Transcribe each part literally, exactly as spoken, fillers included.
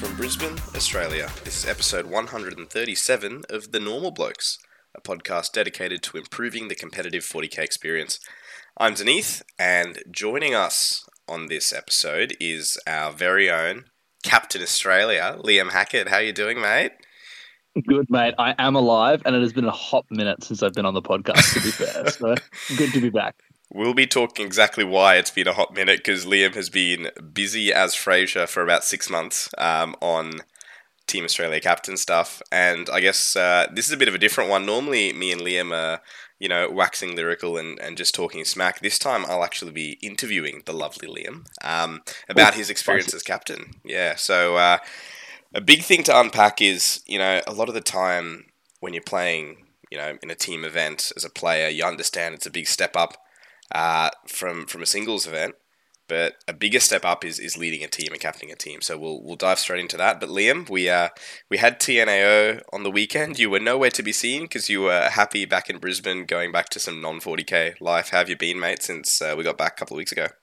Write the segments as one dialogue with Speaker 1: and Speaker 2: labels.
Speaker 1: from Brisbane, Australia. This is episode one hundred thirty-seven of The Normal Blokes, a podcast dedicated to improving the competitive forty K experience. I'm Denith, and joining us on this episode is our very own Captain Australia, Liam Hackett. How you doing, mate?
Speaker 2: Good, mate. I am alive, and it has been a hot minute since I've been on the podcast, to be fair. So good to be back.
Speaker 1: We'll be talking exactly why it's been a hot minute, because Liam has been busy as Fraser for about six months um, on Team Australia captain stuff. And I guess uh, this is a bit of a different one. Normally, me and Liam are, you know, waxing lyrical and, and just talking smack. This time, I'll actually be interviewing the lovely Liam um, about his experience as captain. Yeah, so uh, a big thing to unpack is, you know, a lot of the time when you're playing, you know, in a team event as a player, you understand it's a big step up Uh, from from a singles event, but a bigger step up is, is leading a team and captaining a team. So we'll we'll dive straight into that. But Liam, we uh we had T N A O on the weekend. You were nowhere to be seen because you were happy back in Brisbane, going back to some non forty K life. How have you been, mate, since uh, we got back a couple of weeks ago?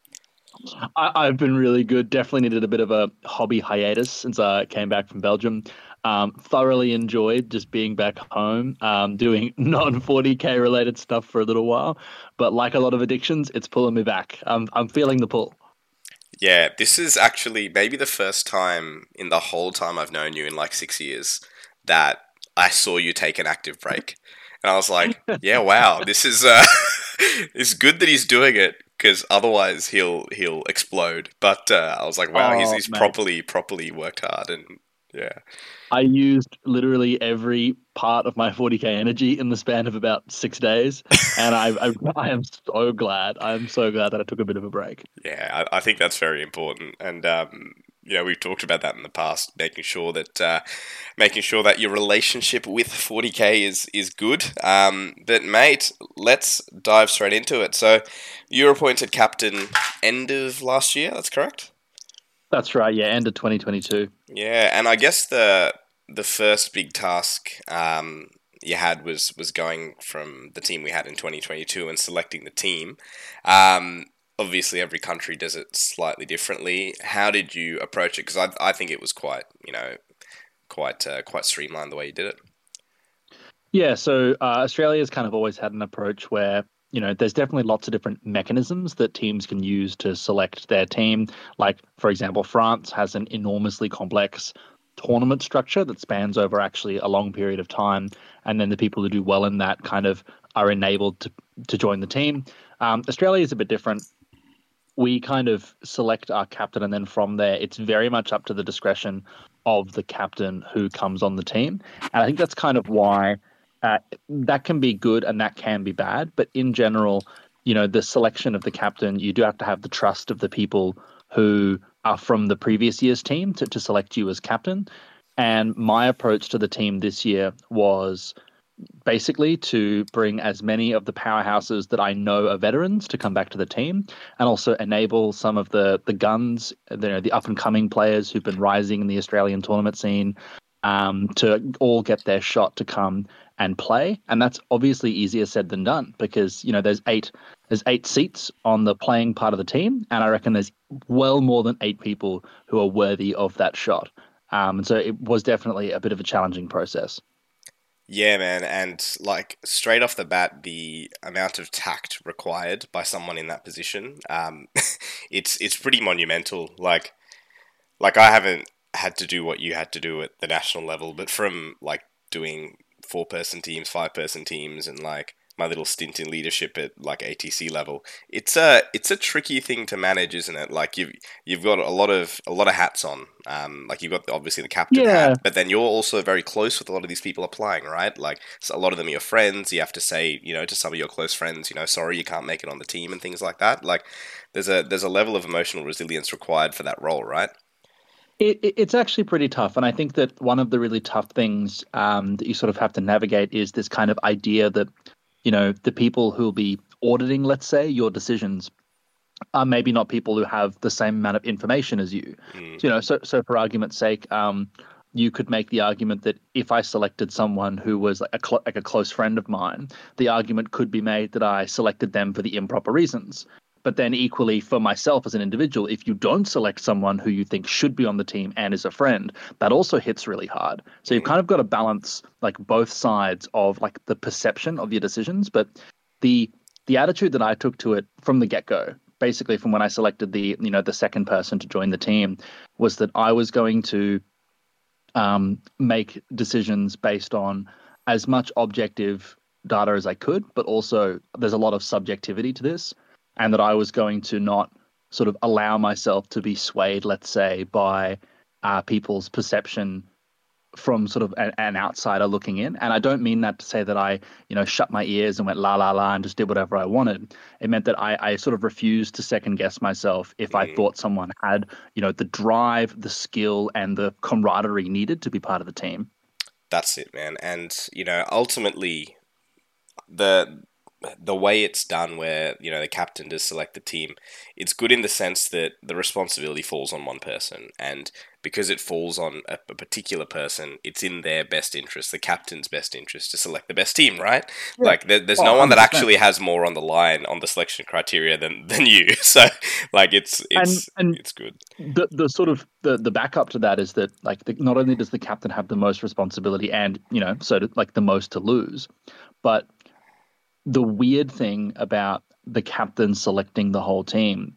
Speaker 2: I, I've been really good. Definitely needed a bit of a hobby hiatus since I came back from Belgium. Um, thoroughly enjoyed just being back home, um, doing non forty K related stuff for a little while. But like a lot of addictions, it's pulling me back. I'm I'm feeling the pull.
Speaker 1: Yeah, this is actually maybe the first time in the whole time I've known you in like six years that I saw you take an active break. And I was like, yeah, wow, this is uh, it's good that he's doing it, because otherwise he'll he'll explode. But uh, I was like, wow,
Speaker 2: Oh,
Speaker 1: he's he's
Speaker 2: mate.
Speaker 1: properly properly worked hard, and yeah.
Speaker 2: I used literally every part of my forty K energy in the span of about six days. And I, I, I am so glad. I'm so glad that I took a bit of a break.
Speaker 1: Yeah, I, I think that's very important, and um, you know, we've talked about that in the past, making sure that uh, making sure that your relationship with forty K is is good. Um, but mate, let's dive straight into it. So, you were appointed captain end of last year. That's correct.
Speaker 2: That's right. Yeah, end of twenty twenty-two.
Speaker 1: Yeah, and I guess the the first big task um, you had was was going from the team we had in twenty twenty-two and selecting the team. Um, obviously, every country does it slightly differently. How did you approach it? Because I I think it was quite you know quite uh, quite streamlined the way you did it.
Speaker 2: Yeah, so uh, Australia's kind of always had an approach where, you know, there's definitely lots of different mechanisms that teams can use to select their team. Like, for example, France has an enormously complex tournament structure that spans over actually a long period of time. And then the people who do well in that kind of are enabled to, to join the team. Um, Australia is a bit different. We kind of select our captain, and then from there, it's very much up to the discretion of the captain who comes on the team. And I think that's kind of why uh, that can be good and that can be bad. But in general, you know, the selection of the captain, you do have to have the trust of the people who are from the previous year's team to, to select you as captain. And my approach to the team this year was basically to bring as many of the powerhouses that I know are veterans to come back to the team, and also enable some of the the guns, you know, the up and coming players who've been rising in the Australian tournament scene, um, to all get their shot to come and play. And that's obviously easier said than done, because you know there's eight there's eight seats on the playing part of the team, and I reckon there's well more than eight people who are worthy of that shot. Um, and so it was definitely a bit of a challenging process.
Speaker 1: Yeah, man, and like straight off the bat, the amount of tact required by someone in that position, um, it's it's pretty monumental. Like, like I haven't had to do what you had to do at the national level, but from like doing four person teams, five person teams, and like my little stint in leadership at like A T C level, it's a it's a tricky thing to manage, isn't it? Like you've you've got a lot of a lot of hats on. Um, like you've got obviously the captain
Speaker 2: Yeah.
Speaker 1: hat, but then you're also very close with a lot of these people applying, right? Like so a lot of them are your friends. You have to say, you know, to some of your close friends, you know, sorry you can't make it on the team and things like that. Like there's a there's a level of emotional resilience required for that role, right?
Speaker 2: It, it- it's actually pretty tough. And I think that one of the really tough things um, that you sort of have to navigate is this kind of idea that, you know, the people who will be auditing, let's say, your decisions are maybe not people who have the same amount of information as you.
Speaker 1: Mm.
Speaker 2: So, you know, so, so for argument's sake, um, you could make the argument that if I selected someone who was like a, cl- like a close friend of mine, the argument could be made that I selected them for the improper reasons. But then equally for myself as an individual, if you don't select someone who you think should be on the team and is a friend, that also hits really hard. So you've
Speaker 1: Mm.
Speaker 2: kind of got to balance like both sides of like the perception of your decisions, but the the attitude that I took to it from the get-go, basically from when I selected the, you know, the second person to join the team, was that I was going to um, make decisions based on as much objective data as I could, but also there's a lot of subjectivity to this, and that I was going to not sort of allow myself to be swayed, let's say, by uh, people's perception from sort of a, an outsider looking in. And I don't mean that to say that I, you know, shut my ears and went la la la and just did whatever I wanted. It meant that I, I sort of refused to second guess myself if I
Speaker 1: Mm.
Speaker 2: thought someone had, you know, the drive, the skill, and the camaraderie needed to be part of the team.
Speaker 1: That's it, man. And you know, ultimately, the the way it's done where you know the captain does select the team, it's good in the sense that the responsibility falls on one person, and because it falls on a, a particular person, it's in their best interest, the captain's best interest, to select the best team, right?
Speaker 2: Yeah.
Speaker 1: Like there, there's
Speaker 2: Oh,
Speaker 1: no one that
Speaker 2: one hundred percent.
Speaker 1: actually has more on the line on the selection criteria than than you. So like it's
Speaker 2: And
Speaker 1: it's
Speaker 2: and
Speaker 1: it's good.
Speaker 2: the the sort of the the backup to that is that like the, not only does the captain have the most responsibility and you know so to, like the most to lose, but the weird thing about the captain selecting the whole team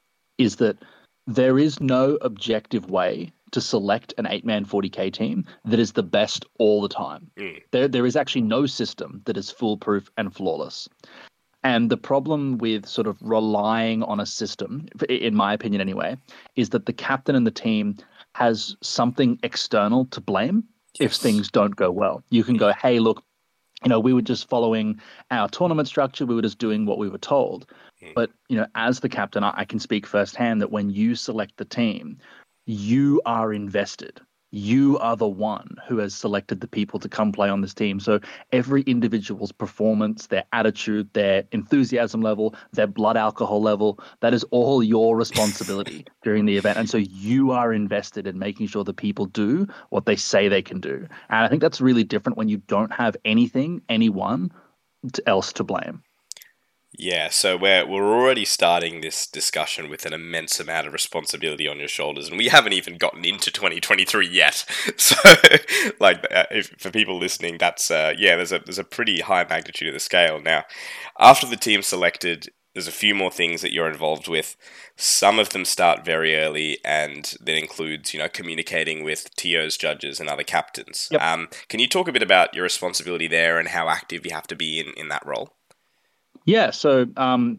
Speaker 2: is that there is no objective way to select an eight-man forty K team that is the best all the time.
Speaker 1: Mm.
Speaker 2: There, there is actually no system that is foolproof and flawless. And the problem with sort of relying on a system, in my opinion anyway, is that the captain and the team has something external to blame if
Speaker 1: Yes.
Speaker 2: things don't go well. You can go, hey, look, you know, we were just following our tournament structure. We were just doing what we were told.
Speaker 1: Mm.
Speaker 2: But, you know, as the captain, I, I can speak firsthand that when you select the team, you are invested. You are the one who has selected the people to come play on this team. So every individual's performance, their attitude, their enthusiasm level, their blood alcohol level, that is all your responsibility during the event. And so you are invested in making sure the people do what they say they can do. And I think that's really different when you don't have anything, anyone else to blame.
Speaker 1: Yeah, so we're we're already starting this discussion with an immense amount of responsibility on your shoulders, and we haven't even gotten into twenty twenty-three yet. So, like, uh, if, for people listening, that's uh, yeah, there's a there's a pretty high magnitude of the scale. Now, after the team's selected, there's a few more things that you're involved with. Some of them start very early, and that includes, you know, communicating with T Os, judges, and other captains.
Speaker 2: Yep.
Speaker 1: Um, can you talk a bit about your responsibility there and how active you have to be in, in that role?
Speaker 2: Yeah. So, um,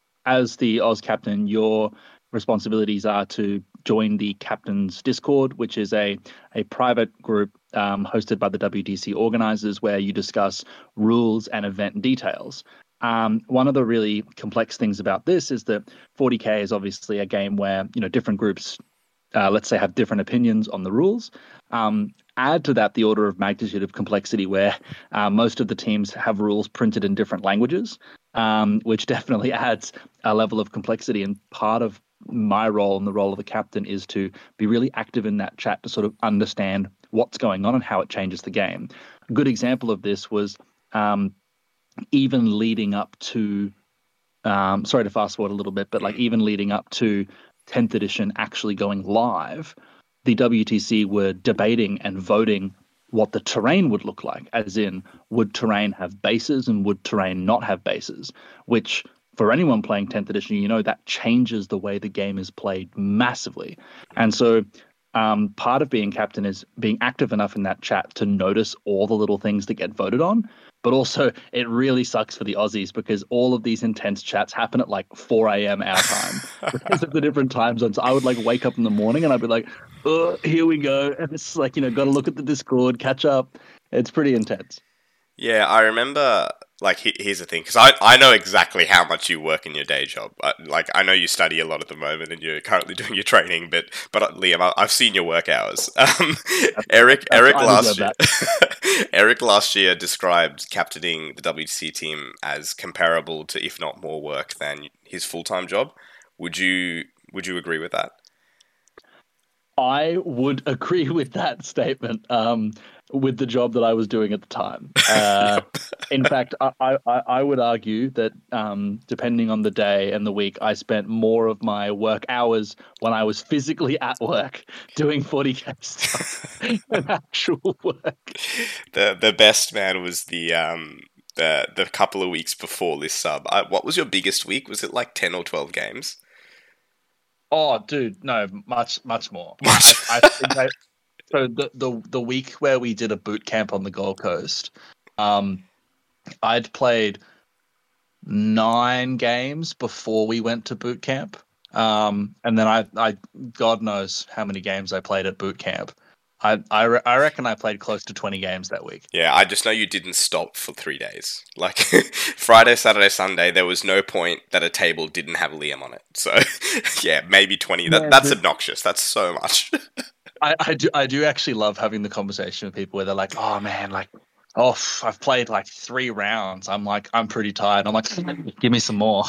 Speaker 2: as the Oz captain, your responsibilities are to join the captain's Discord, which is a a private group um, hosted by the W T C organizers, where you discuss rules and event details. Um, one of the really complex things about this is that forty K is obviously a game where you know different groups, uh, let's say, have different opinions on the rules. Um, add to that the order of magnitude of complexity, where uh, most of the teams have rules printed in different languages, um, which definitely adds a level of complexity. And part of my role and the role of the captain is to be really active in that chat to sort of understand what's going on and how it changes the game. A good example of this was um, even leading up to, um, sorry to fast forward a little bit, but like
Speaker 1: Mm.
Speaker 2: even leading up to tenth edition actually going live, the W T C were debating and voting what the terrain would look like, as in, would terrain have bases and would terrain not have bases, which for anyone playing tenth edition, you know, that changes the way the game is played massively. And so um, part of being captain is being active enough in that chat to notice all the little things that get voted on. But also, it really sucks for the Aussies because all of these intense chats happen at like four a.m. our time because of the different time zones. I would like wake up in the morning and I'd be like, oh, here we go. And it's like, you know, got to look at the Discord, catch up. It's pretty intense.
Speaker 1: Yeah, I remember. Like, he, here's the thing, because I, I know exactly how much you work in your day job. Uh, like, I know you study a lot at the moment, and you're currently doing your training. But, but uh, Liam, I, I've seen your work hours. Um, Eric,
Speaker 2: That's,
Speaker 1: Eric
Speaker 2: I
Speaker 1: last
Speaker 2: deserve
Speaker 1: year,
Speaker 2: that.
Speaker 1: Eric last year described captaining the W T C team as comparable to, if not more, work than his full time job. Would you Would you agree with that?
Speaker 2: I would agree with that statement. Um, with the job that I was doing at the time. Uh,
Speaker 1: Yep.
Speaker 2: in fact, I, I, I would argue that um, depending on the day and the week, I spent more of my work hours when I was physically at work doing forty K stuff than actual work.
Speaker 1: The the best man was the um the the couple of weeks before this sub. I, what was your biggest week? Was it like ten or twelve games?
Speaker 2: Oh, dude, no, much, much more. I,
Speaker 1: What?
Speaker 2: I think I, so the, the the week where we did a boot camp on the Gold Coast, um, I'd played nine games before we went to boot camp. Um, and then I, I, God knows how many games I played at boot camp. I, I, re- I reckon I played close to twenty games that week.
Speaker 1: Yeah, I just know you didn't stop for three days. Like Friday, Saturday, Sunday, there was no point that a table didn't have Liam on it. So yeah, maybe twenty. That
Speaker 2: Yeah,
Speaker 1: that's
Speaker 2: but
Speaker 1: obnoxious. That's so much.
Speaker 2: I, I do, I do actually love having the conversation with people where they're like, "Oh man, like, oh, f- I've played like three rounds. I'm like, I'm pretty tired." I'm like, "Give me some more."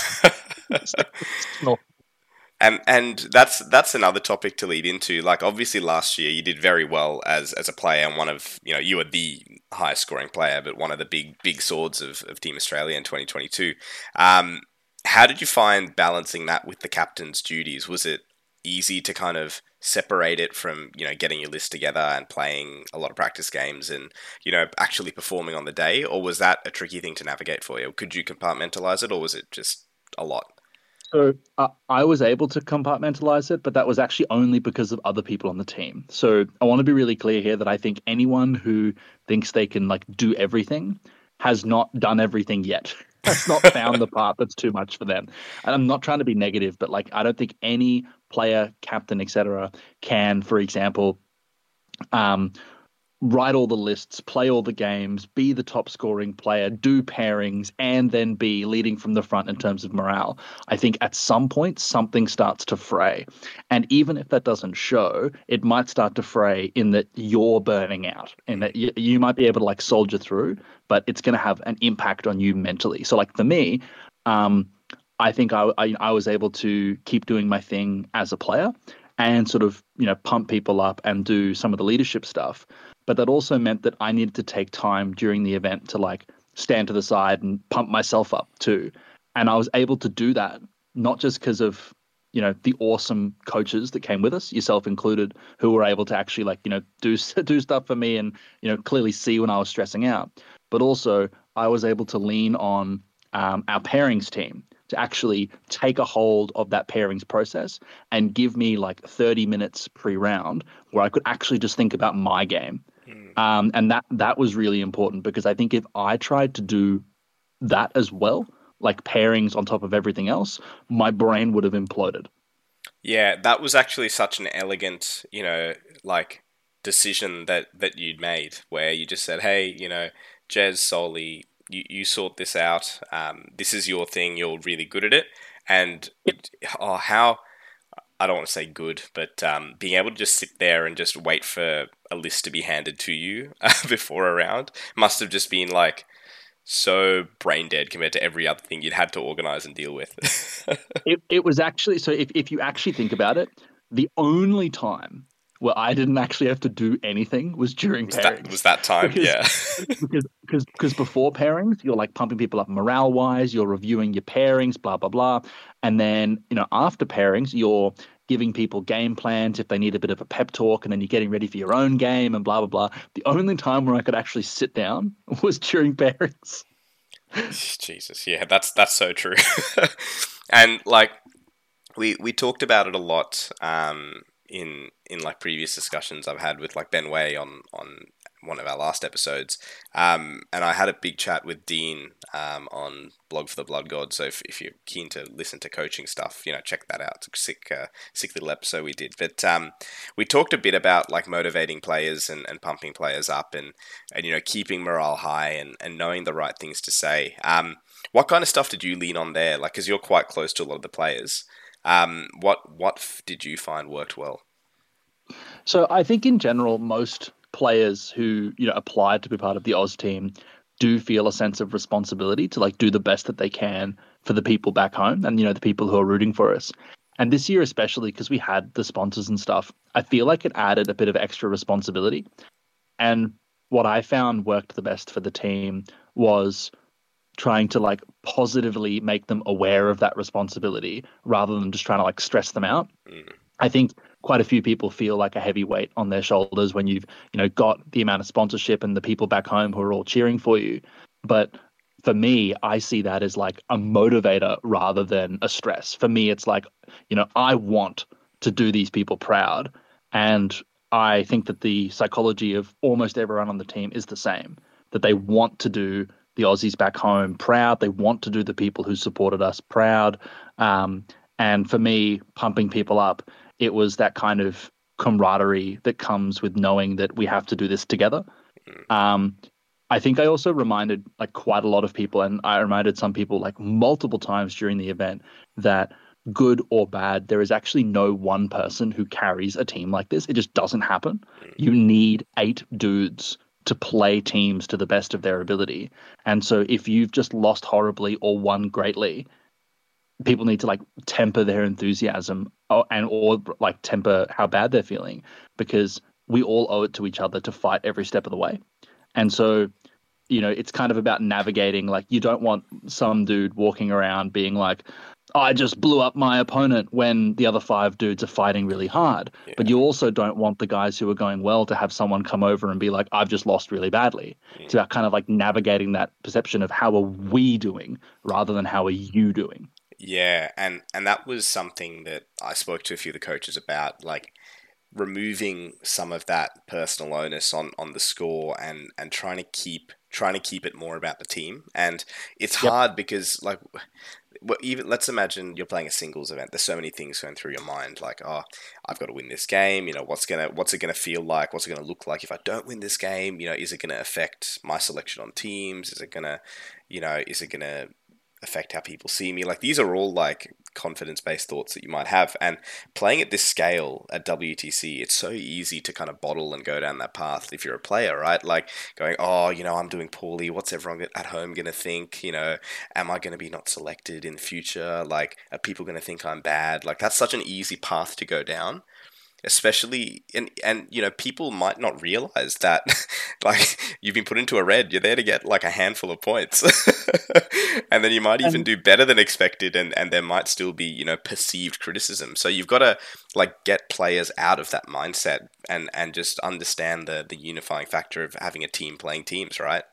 Speaker 2: No.
Speaker 1: And and that's that's another topic to lead into. Like obviously last year you did very well as as a player and one of you know you were the highest scoring player, but one of the big big swords of, of Team Australia in twenty twenty-two. Um, how did you find balancing that with the captain's duties? Was it easy to kind of separate it from you know getting your list together and playing a lot of practice games and you know actually performing on the day, or was that a tricky thing to navigate for you? Could you compartmentalize it, or was it just a lot?
Speaker 2: So uh, I was able to compartmentalize it, but that was actually only because of other people on the team. So I want to be really clear here that I think anyone who thinks they can like do everything has not done everything yet. Has not found the part that's too much for them. And I'm not trying to be negative, but like I don't think any player, captain, et cetera, can, for example, um, write all the lists, play all the games, be the top scoring player, do pairings, and then be leading from the front in terms of morale. I think at some point something starts to fray. And even if that doesn't show, it might start to fray in that you're burning out and that you, you might be able to like soldier through, but it's going to have an impact on you mentally. So, like for me, um, I think I, I I was able to keep doing my thing as a player and sort of you know pump people up and do some of the leadership stuff, but that also meant that I needed to take time during the event to like stand to the side and pump myself up too. And I was able to do that not just because of you know the awesome coaches that came with us, yourself included, who were able to actually like you know do do stuff for me and you know clearly see when I was stressing out, but also I was able to lean on um, our pairings team to actually take a hold of that pairings process and give me like thirty minutes pre-round where I could actually just think about my game.
Speaker 1: Mm.
Speaker 2: Um, and that that was really important because I think if I tried to do that as well, like pairings on top of everything else, my brain would have imploded.
Speaker 1: Yeah, that was actually such an elegant, you know, like decision that that you'd made, where you just said, "Hey, you know, Jez, Soli, you, you sort this out. Um, this is your thing. You're really good at it." And it, oh, how I don't want to say good, but um, being able to just sit there and just wait for a list to be handed to you uh, before a round must have just been like so brain dead compared to every other thing you'd had to organize and deal with.
Speaker 2: It it was actually so if if you actually think about it, the only time where I didn't actually have to do anything was during
Speaker 1: was that
Speaker 2: pairings
Speaker 1: was that time?
Speaker 2: because
Speaker 1: Yeah.
Speaker 2: because because because before pairings you're like pumping people up morale wise, you're reviewing your pairings, blah blah blah, and then you know after pairings you're giving people game plans if they need a bit of a pep talk, and then you're getting ready for your own game and blah blah blah. The only time where I could actually sit down was during pairings.
Speaker 1: Jesus, yeah, that's that's so true. And like we we talked about it a lot um, in in like previous discussions I've had with like Ben Way on on one of our last episodes, um, and I had a big chat with Dean um, on Blog for the Blood God. So if, if you're keen to listen to coaching stuff, you know, check that out. It's a sick uh, sick little episode we did. But um, we talked a bit about like motivating players and, and pumping players up and and you know keeping morale high and, and knowing the right things to say. Um, what kind of stuff did you lean on there? Like, because you're quite close to a lot of the players. Um, what what f- did you find worked well?
Speaker 2: So I think in general, most players who you know applied to be part of the Oz team do feel a sense of responsibility to like do the best that they can for the people back home and you know the people who are rooting for us. And this year especially because we had the sponsors and stuff, I feel like it added a bit of extra responsibility. And what I found worked the best for the team was trying to like positively make them aware of that responsibility rather than just trying to like stress them out.
Speaker 1: Mm.
Speaker 2: I think quite a few people feel like a heavy weight on their shoulders when you've, you know, got the amount of sponsorship and the people back home who are all cheering for you. But for me, I see that as like a motivator rather than a stress. For me, it's like, you know, I want to do these people proud. And I think that the psychology of almost everyone on the team is the same, that they want to do the Aussies back home proud. They want to do the people who supported us proud. Um, and for me, pumping people up, it was that kind of camaraderie that comes with knowing that we have to do this together.
Speaker 1: Mm.
Speaker 2: Um, I think I also reminded like quite a lot of people, and I reminded some people like multiple times during the event that good or bad, there is actually no one person who carries a team like this. It just doesn't happen.
Speaker 1: Mm.
Speaker 2: You need eight dudes to play teams to the best of their ability. And so if you've just lost horribly or won greatly, people need to like temper their enthusiasm or, and or like temper how bad they're feeling, because we all owe it to each other to fight every step of the way. And so, you know, it's kind of about navigating. Like, you don't want some dude walking around being like, I just blew up my opponent when the other five dudes are fighting really hard.
Speaker 1: Yeah.
Speaker 2: But you also don't want the guys who are going well to have someone come over and be like, I've just lost really badly.
Speaker 1: Mm.
Speaker 2: It's about kind of like navigating that perception of how are we doing rather than how are you doing.
Speaker 1: Yeah, and and that was something that I spoke to a few of the coaches about, like removing some of that personal onus on on the score and and trying to keep trying to keep it more about the team. And it's
Speaker 2: Yep.
Speaker 1: hard because like well, even let's imagine you're playing a singles event. There's so many things going through your mind, like, oh, I've got to win this game. You know, what's gonna what's it gonna feel like? What's it gonna look like if I don't win this game? You know, is it gonna affect my selection on teams? Is it gonna, you know, is it gonna affect how people see me? Like, these are all like confidence-based thoughts that you might have. And playing at this scale at W T C, it's so easy to kind of bottle and go down that path if you're a player, right? Like going, oh, you know, I'm doing poorly. What's everyone at home going to think? You know, am I going to be not selected in the future? Like, are people going to think I'm bad? Like, that's such an easy path to go down. Especially, and and you know, people might not realize that, like, you've been put into a red. You're there to get like a handful of points, and then you might even
Speaker 2: And
Speaker 1: do better than expected, and and there might still be, you know, perceived criticism. So you've got to like get players out of that mindset and and just understand the the unifying factor of having a team playing teams, right?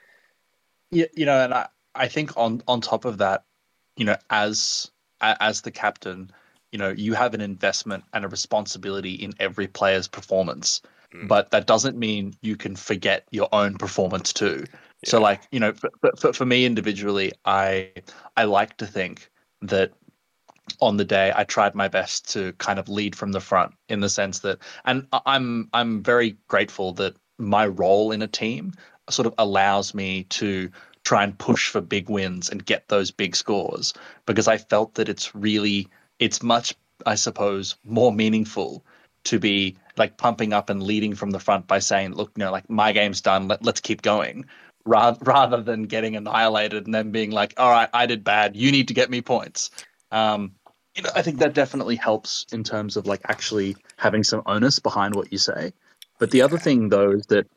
Speaker 2: yeah, you know, and I, I think on on top of that, you know, as as the captain, you know, you have an investment and a responsibility in every player's performance,
Speaker 1: Mm.
Speaker 2: but that doesn't mean you can forget your own performance too. So,
Speaker 1: Yeah.
Speaker 2: like, you know, for, for, for me individually, I I like to think that on the day I tried my best to kind of lead from the front, in the sense that, and I- I'm I'm very grateful that my role in a team sort of allows me to try and push for big wins and get those big scores, because I felt that it's really it's much, I suppose, more meaningful to be like pumping up and leading from the front by saying, look, you know, like, my game's done, let, let's keep going, rather rather than getting annihilated and then being like, all right, I did bad, you need to get me points. Um, you know, I think that definitely helps in terms of like actually having some onus behind what you say. But the other
Speaker 1: Yeah.
Speaker 2: thing, though, is that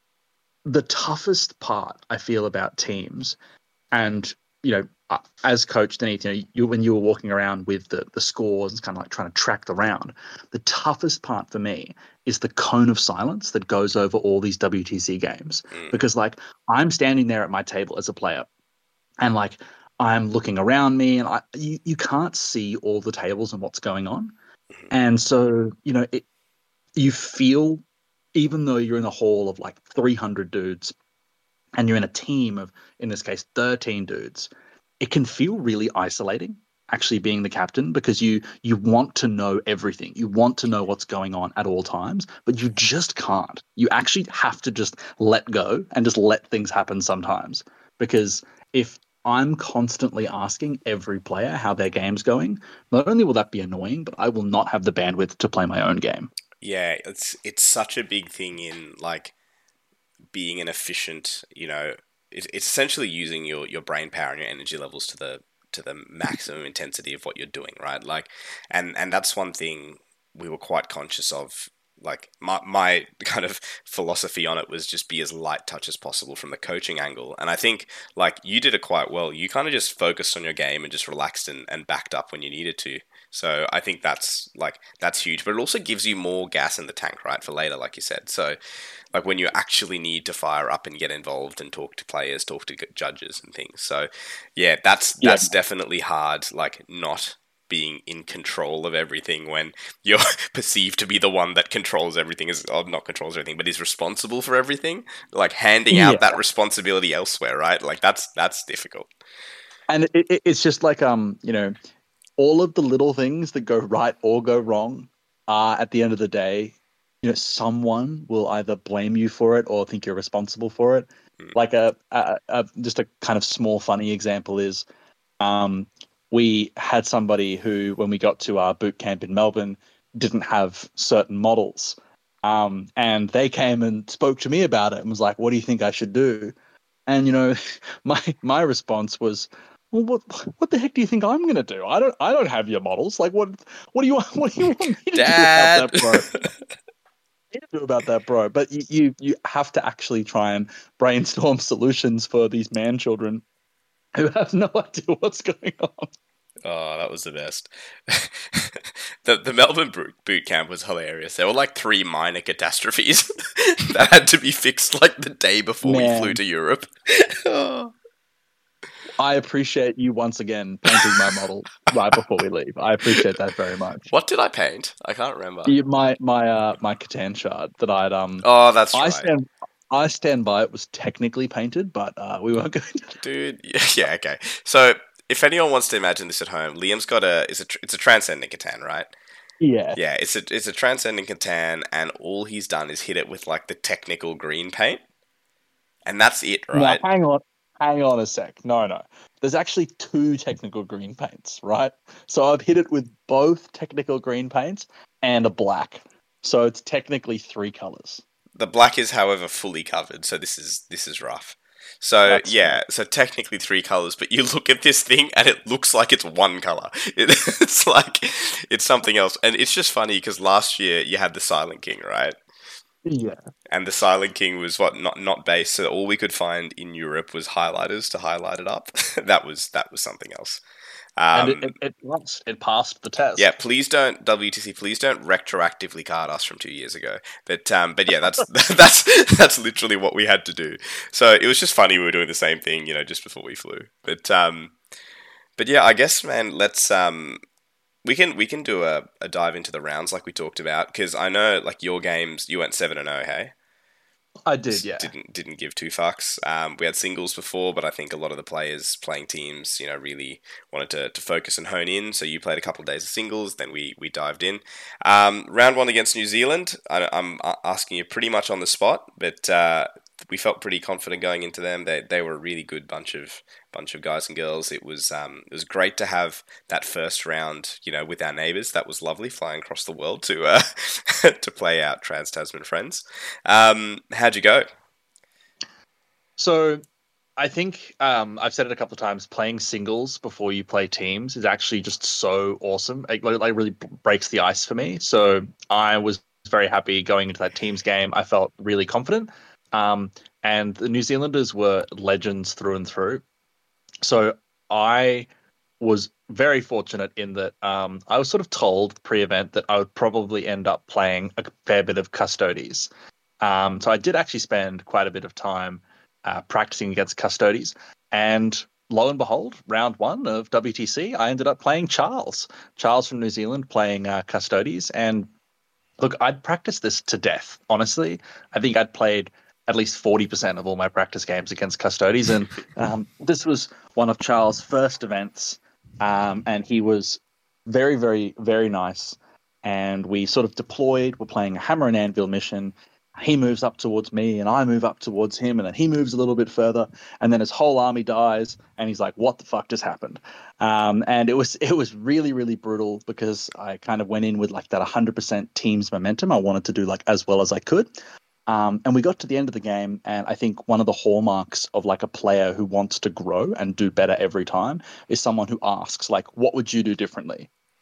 Speaker 2: the toughest part I feel about teams, and you know, uh, as coach, Denise, you know, you when you were walking around with the the scores and kind of like trying to track the round, the toughest part for me is the cone of silence that goes over all these W T C games,
Speaker 1: Mm.
Speaker 2: because like, I'm standing there at my table as a player, and like, I'm looking around me, and I you, you can't see all the tables and what's going on.
Speaker 1: Mhm.
Speaker 2: And so, you know, it, you feel, even though you're in a hall of like three hundred dudes and you're in a team of, in this case, thirteen dudes, it can feel really isolating actually being the captain, because you you want to know everything. You want to know what's going on at all times, but you just can't. You actually have to just let go and just let things happen sometimes. Because if I'm constantly asking every player how their game's going, not only will that be annoying, but I will not have the bandwidth to play my own game.
Speaker 1: Yeah, it's it's such a big thing in like being an efficient, you know, it's, it's essentially using your, your brain power and your energy levels to the to the maximum intensity of what you're doing, right? Like, and and that's one thing we were quite conscious of like my my kind of philosophy on it was just be as light touch as possible from the coaching angle. And I think like you did it quite well. You kind of just focused on your game and just relaxed and, and backed up when you needed to. So I think that's like that's huge. But it also gives you more gas in the tank, right, for later, like you said. So like when you actually need to fire up and get involved and talk to players, talk to judges and things. So yeah, that's
Speaker 2: Yeah.
Speaker 1: that's definitely hard. Like not being in control of everything when you're perceived to be the one that controls everything is or not controls everything but is responsible for everything, like handing
Speaker 2: Yeah.
Speaker 1: out that responsibility elsewhere, right? Like that's that's difficult.
Speaker 2: And it, it, it's just like, um, you know, all of the little things that go right or go wrong are at the end of the day, you know, someone will either blame you for it or think you're responsible for it.
Speaker 1: Mm.
Speaker 2: Like a, a, a just a kind of small funny example is, um, we had somebody who, when we got to our boot camp in Melbourne, didn't have certain models. Um, and they came and spoke to me about it and was like, what do you think I should do? And, you know, my my response was, well, what what the heck do you think I'm gonna do? I don't I don't have your models. Like what what do you what do you want me to do about
Speaker 1: Dad.
Speaker 2: that, bro? You do about that, bro. But you, you you have to actually try and brainstorm solutions for these man children who have no idea what's going on.
Speaker 1: Oh, that was the best. the the Melbourne boot boot camp was hilarious. There were like three minor catastrophes that had to be fixed like the day before we
Speaker 2: Man.
Speaker 1: flew to Europe. Oh.
Speaker 2: I appreciate you once again painting my model right before we leave. I appreciate that very much.
Speaker 1: What did I paint? I can't remember.
Speaker 2: You, my my uh my Catan shard that I'd um
Speaker 1: Oh, that's
Speaker 2: I
Speaker 1: right.
Speaker 2: stand I stand by it was technically painted, but uh we weren't going to.
Speaker 1: Dude, yeah, yeah, okay. So, if anyone wants to imagine this at home, Liam's got a it's a tr- it's a transcendent Catan, right?
Speaker 2: Yeah.
Speaker 1: Yeah, it's a it's a transcendent Catan, and all he's done is hit it with like the technical green paint, and that's it, right?
Speaker 2: Now hang on, hang on a sec. No, no. There's actually two technical green paints, right? So I've hit it with both technical green paints and a black. So it's technically three colors.
Speaker 1: The black is, however, fully covered, so this is this is rough. So
Speaker 2: That's
Speaker 1: yeah, so technically three colors, but you look at this thing and it looks like it's one color. It, it's like it's something else, and it's just funny because last year you had the Silent King, right?
Speaker 2: Yeah.
Speaker 1: And the Silent King was what not not base, so all we could find in Europe was highlighters to highlight it up. that was that was something else. Um,
Speaker 2: and it, it, it passed. It passed the test.
Speaker 1: yeah, please don't W T C. Please don't retroactively card us from two years ago. But um, but yeah, that's that's that's literally what we had to do. So it was just funny we were doing the same thing, you know, just before we flew. But um, but yeah, I guess man, let's um, we can we can do a, a dive into the rounds like we talked about because I know like your games you went seven and zero, hey.
Speaker 2: I did, yeah.
Speaker 1: Didn't didn't give two fucks. Um, we had singles before, but I think a lot of the players playing teams, you know, really wanted to, to focus and hone in. So you played a couple of days of singles, then we we dived in. Um, round one against New Zealand. I, I'm asking you pretty much on the spot, but uh, we felt pretty confident going into them. They they were a really good bunch of bunch of guys and girls. It was um it was great to have that first round, you know, with our neighbours. That was lovely, flying across the world to uh, to play out Trans Tasman Friends. Um, how'd you go?
Speaker 2: So I think um, I've said it a couple of times. Playing singles before you play teams is actually just so awesome. It like really breaks the ice for me. So I was very happy going into that teams game. I felt really confident. Um, and the New Zealanders were legends through and through. So I was very fortunate in that um, I was sort of told pre-event that I would probably end up playing a fair bit of Custodes. Um, so I did actually spend quite a bit of time uh, practicing against Custodes. And lo and behold, round one of W T C, I ended up playing Charles. Charles from New Zealand playing uh, Custodes. And look, I'd practiced this to death, honestly. I think I'd played at least forty percent of all my practice games against Custodes. And um, this was one of Charles' first events. Um, and he was very, very, very nice. And we sort of deployed. We're playing a hammer and anvil mission. He moves up towards me and I move up towards him. And then he moves a little bit further. And then his whole army dies. And he's like, what the fuck just happened? Um, and it was it was really, really brutal because I kind of went in with like that one hundred percent team's momentum. I wanted to do like as well as I could. Um, and we got to the end of the game, and I think one of the hallmarks of like a player who wants to grow and do better every time is someone who asks, like, what would you do differently?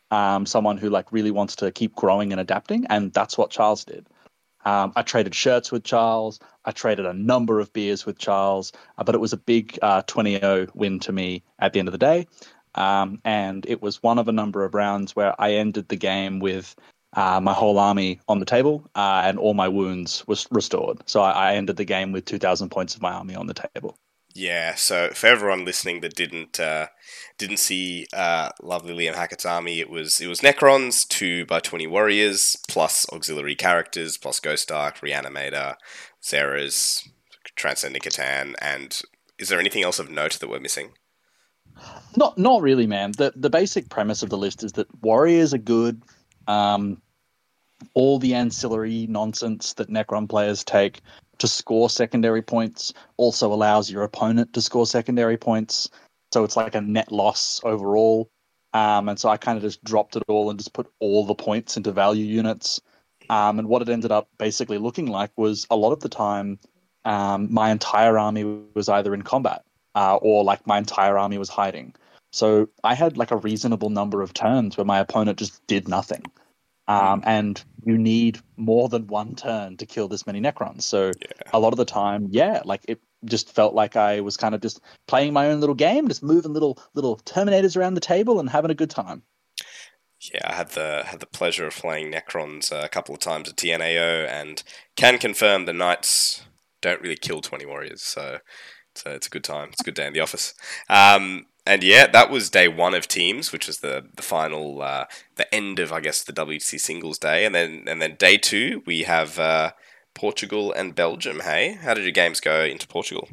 Speaker 2: um, someone who like really wants to keep growing and adapting, and that's what Charles did. Um, I traded shirts with Charles. I traded a number of beers with Charles, uh, but it was a big uh, twenty oh win to me at the end of the day. Um, and it was one of a number of rounds where I ended the game with uh, my whole army on the table uh, and all my wounds was restored. So I, I ended the game with two thousand points of my army on the table.
Speaker 1: Yeah, so for everyone listening that didn't uh, didn't see uh, lovely Liam Hackett's army, it was it was Necrons, two by twenty warriors, plus auxiliary characters, plus Ghost Ark, Reanimator, Zera's, Transcending Catan, and is there anything else of note that we're missing?
Speaker 2: Not not really, man. The the basic premise of the list is that warriors are good. Um, all the ancillary nonsense that Necron players take to score secondary points also allows your opponent to score secondary points. So it's like a net loss overall. Um, and so I kind of just dropped it all and just put all the points into value units. Um, and what it ended up basically looking like was a lot of the time, um, my entire army was either in combat uh, or like my entire army was hiding. So I had like a reasonable number of turns where my opponent just did nothing. Um, and you need more than one turn to kill this many Necrons. So
Speaker 1: Yeah.
Speaker 2: a lot of the time, yeah, like it just felt like I was kind of just playing my own little game, just moving little little Terminators around the table and having a good time.
Speaker 1: Yeah, I had the had the pleasure of playing Necrons uh, a couple of times at T N A O, and can confirm the Knights don't really kill twenty warriors, so it's a, it's a good time. It's a good day in the office. Um, and yeah, that was day one of teams, which was the the final, uh, the end of I guess the W T C singles day, and then and then day two we have uh, Portugal and Belgium. Hey, how did your games go into Portugal?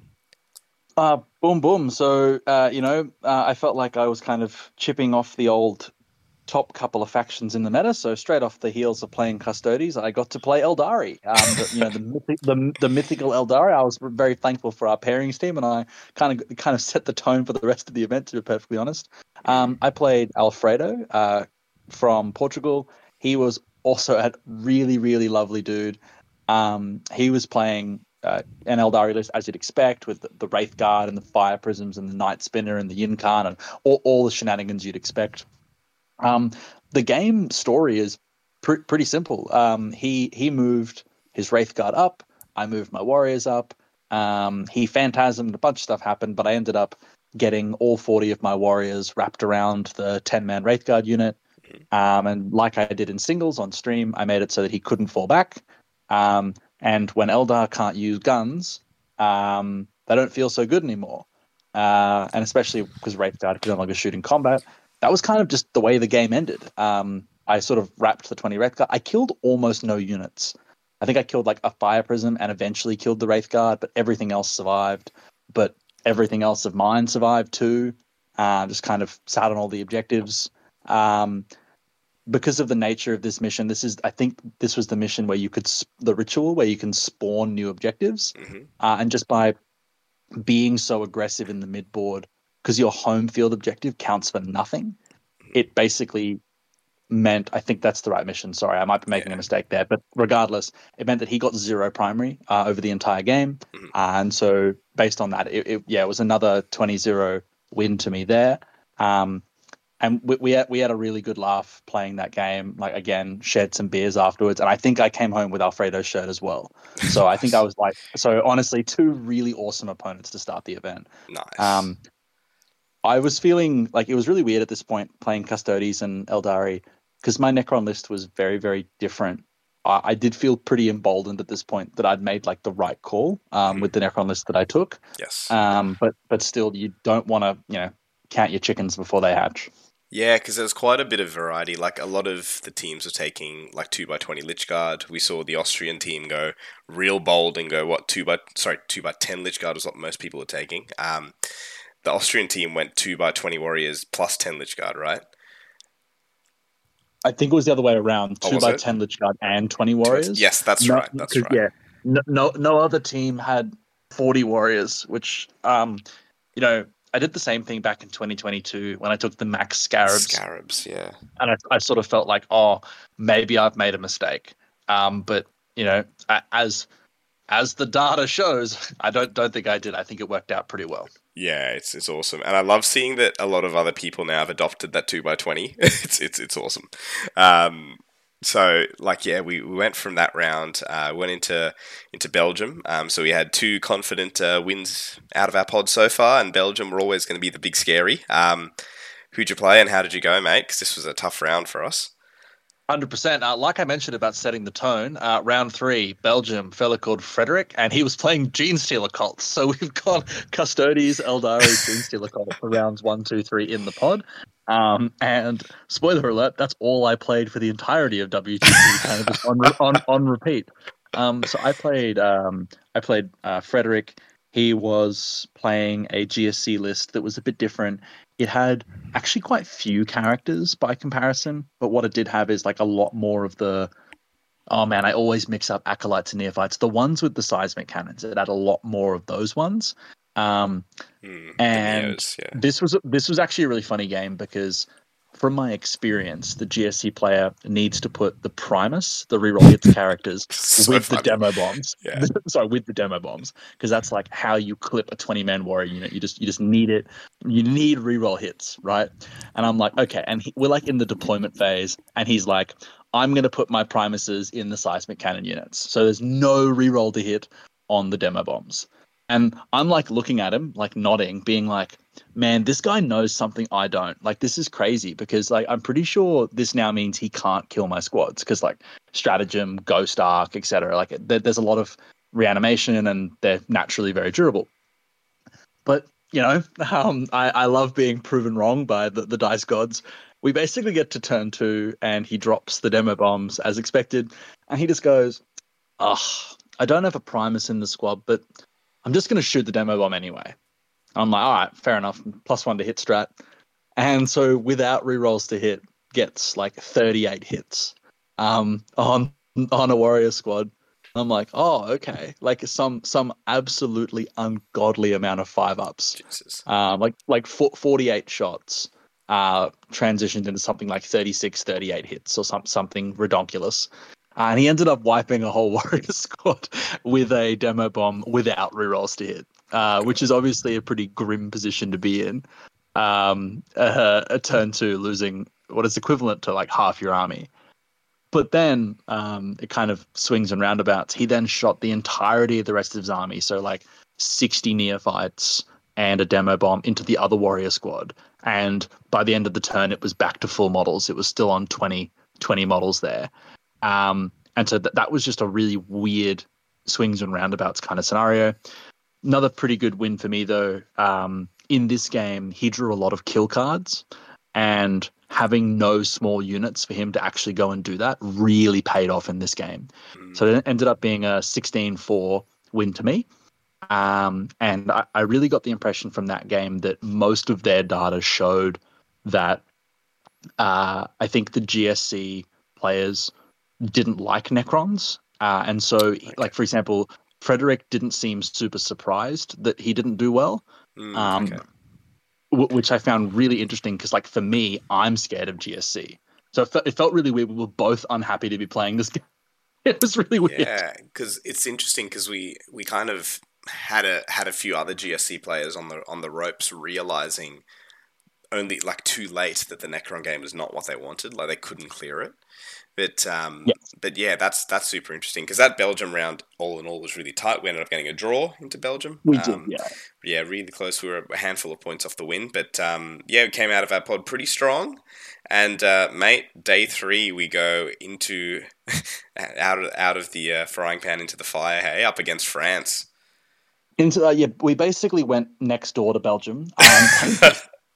Speaker 2: Uh, boom, boom. So, uh, you know, uh, I felt like I was kind of chipping off the old top couple of factions in the meta. So straight off the heels of playing Custodes, I got to play Eldari. Um, the, you know, the, mythi- the the mythical Eldari. I was very thankful for our pairings team, and I kind of kind of set the tone for the rest of the event. To be perfectly honest, um, I played Alfredo uh, from Portugal. He was also a really really lovely dude. Um, he was playing. Uh, an Eldari list, as you'd expect, with the, the Wraith Guard and the Fire Prisms and the Night Spinner and the Yinkan and all, all the shenanigans you'd expect. Um, the game story is pr- pretty simple. Um, he he moved his Wraith Guard up. I moved my warriors up. Um, he phantasmed, a bunch of stuff happened, but I ended up getting all forty of my warriors wrapped around the ten-man Wraith Guard unit. Um, and like I did in singles on stream, I made it so that he couldn't fall back. Um, and when Eldar can't use guns, um, they don't feel so good anymore. Uh, and especially because Wraith Guard could no longer shoot in combat, that was kind of just the way the game ended. Um, I sort of wrapped the twenty Wraith Guard. I killed almost no units. I think I killed like a Fire Prism and eventually killed the Wraith Guard, but everything else survived. But everything else of mine survived too. Uh, just kind of sat on all the objectives. Um, because of the nature of this mission, this is I think this was the mission where you could the ritual where you can spawn new objectives,
Speaker 1: Mm-hmm.
Speaker 2: uh, and just by being so aggressive in the mid board, because your home field objective counts for nothing, it basically meant, I think that's the right mission. Sorry, I might be making
Speaker 1: Yeah.
Speaker 2: a mistake there, but regardless, it meant that he got zero primary uh, over the entire game,
Speaker 1: Mhm.
Speaker 2: uh, and so based on that, it, it yeah, it was another twenty zero win to me there. Um, and we, we had we had a really good laugh playing that game. Like again, shared some beers afterwards, and I think I came home with Alfredo's shirt as well. So I think I
Speaker 1: Nice.
Speaker 2: was like, so honestly, two really awesome opponents to start the event.
Speaker 1: Nice.
Speaker 2: Um, I was feeling like it was really weird at this point playing Custodes and Eldari because my Necron list was very very different. I, I did feel pretty emboldened at this point that I'd made like the right call um,
Speaker 1: Mhm.
Speaker 2: with the Necron list that I took.
Speaker 1: Yes.
Speaker 2: Um, but but still, you don't want to you know count your chickens before they hatch.
Speaker 1: Yeah, because there's quite a bit of variety. Like a lot of the teams are taking like two by twenty Lich Guard. We saw the Austrian team go real bold and go what two by sorry two by ten Lich Guard is what most people are taking. Um, the Austrian team went two by twenty Warriors plus ten Lich Guard, right?
Speaker 2: I think it was the other way around:
Speaker 1: Oh,
Speaker 2: two
Speaker 1: was
Speaker 2: by
Speaker 1: it?
Speaker 2: ten Lich Guard and twenty
Speaker 1: Two by-
Speaker 2: warriors.
Speaker 1: Yes, that's
Speaker 2: No,
Speaker 1: right. That's
Speaker 2: because
Speaker 1: right.
Speaker 2: yeah, no, no, no other team had forty warriors. Which, um, you know, I did the same thing back in twenty twenty-two when I took the max scarabs,
Speaker 1: Scarabs, yeah.
Speaker 2: and I, I sort of felt like, oh, maybe I've made a mistake. Um, but you know, a- as as the data shows, I don't don't think I did. I think it worked out pretty well.
Speaker 1: Yeah, it's it's awesome, and I love seeing that a lot of other people now have adopted that two by twenty. it's it's it's awesome. Um, so like yeah, we, we went from that round, uh, went into into Belgium. Um, so we had two confident uh, wins out of our pod so far, and Belgium were always going to be the big scary. Um, who'd you play, and how did you go, mate? Because this was a tough round for us.
Speaker 2: one hundred percent. Uh, like I mentioned about setting the tone, uh, round three, Belgium, fella called Frederick, and he was playing Gene Stealer cults. So we've got Custodes, Eldari, Gene Stealer cult for rounds one, two, three in the pod. Um, and spoiler alert, that's all I played for the entirety of W T C, kind of just on on on repeat. Um, so I played um, I played uh, Frederick. He was playing a G S C list that was a bit different. It had actually quite few characters by comparison, but what it did have is like a lot more of the. Oh man, I always mix up acolytes and neophytes. The ones with the seismic cannons, it had a lot more of those ones. Um,
Speaker 1: Mm,
Speaker 2: and
Speaker 1: Neos, yeah.
Speaker 2: this was this was actually a really funny game because, from my experience, the G S C player needs to put the Primus, the reroll hits characters,
Speaker 1: So
Speaker 2: with
Speaker 1: funny.
Speaker 2: the demo bombs.
Speaker 1: Yeah.
Speaker 2: Sorry, with the demo bombs, because that's like how you clip a twenty-man warrior unit. You just you just need it. You need reroll hits, right? And I'm like, okay. And he, we're like in the deployment phase, and he's like, I'm going to put my Primuses in the seismic cannon units, so there's no reroll to hit on the demo bombs. And I'm like looking at him, like nodding, being like, man, this guy knows something I don't. Like, this is crazy because, like, I'm pretty sure this now means he can't kill my squads because, like, stratagem, ghost arc, et cetera. Like, there, there's a lot of reanimation and they're naturally very durable. But, you know, um, I, I love being proven wrong by the, the dice gods. We basically get to turn two and he drops the demo bombs as expected. And he just goes, oh, I don't have a Primus in the squad, but I'm just going to shoot the demo bomb anyway. I'm like, all right, fair enough. Plus one to hit strat. And so without rerolls to hit, gets like thirty-eight hits um, on on a warrior squad. I'm like, oh, okay. Like some some absolutely ungodly amount of five ups.
Speaker 1: Jesus.
Speaker 2: Um, like like forty-eight shots uh, transitioned into something like thirty-six, thirty-eight hits or some, something redonkulous. Uh, and he ended up wiping a whole warrior squad with a demo bomb without rerolls to hit, uh, which is obviously a pretty grim position to be in. Um, uh, a turn two, losing what is equivalent to like half your army. But then um, it kind of swings and roundabouts. He then shot the entirety of the rest of his army, so like sixty neophytes and a demo bomb into the other warrior squad. And by the end of the turn, it was back to full models. It was still on twenty, twenty models there. Um, and so th- that was just a really weird swings and roundabouts kind of scenario. Another pretty good win for me, though. Um, in this game, he drew a lot of kill cards, and having no small units for him to actually go and do that really paid off in this game. Mm. So it ended up being a sixteen four win to me. Um, and I, I really got the impression from that game that most of their data showed that uh, I think the G S C players didn't like Necrons. Uh, and so, okay. like, for example, Frederick didn't seem super surprised that he didn't do well,
Speaker 1: mm,
Speaker 2: um,
Speaker 1: okay.
Speaker 2: w- which I found really interesting because, like, for me, I'm scared of G S C. So it, fe- it felt really weird. We were both unhappy to be playing this game. It was really weird.
Speaker 1: Yeah, because it's interesting because we, we kind of had a had a few other G S C players on the on the ropes realizing only like too late that the Necron game was not what they wanted. Like they couldn't clear it. But um,
Speaker 2: yes.
Speaker 1: but yeah, that's that's super interesting because that Belgium round, all in all, was really tight. We ended up getting a draw into Belgium.
Speaker 2: We
Speaker 1: um,
Speaker 2: did, yeah.
Speaker 1: Yeah, really close. We were a handful of points off the win, but um, yeah, we came out of our pod pretty strong. And uh, mate, day three, we go into out of out of the uh, frying pan into the fire. Hey, up against France.
Speaker 2: Into uh, yeah, we basically went next door to Belgium. Um,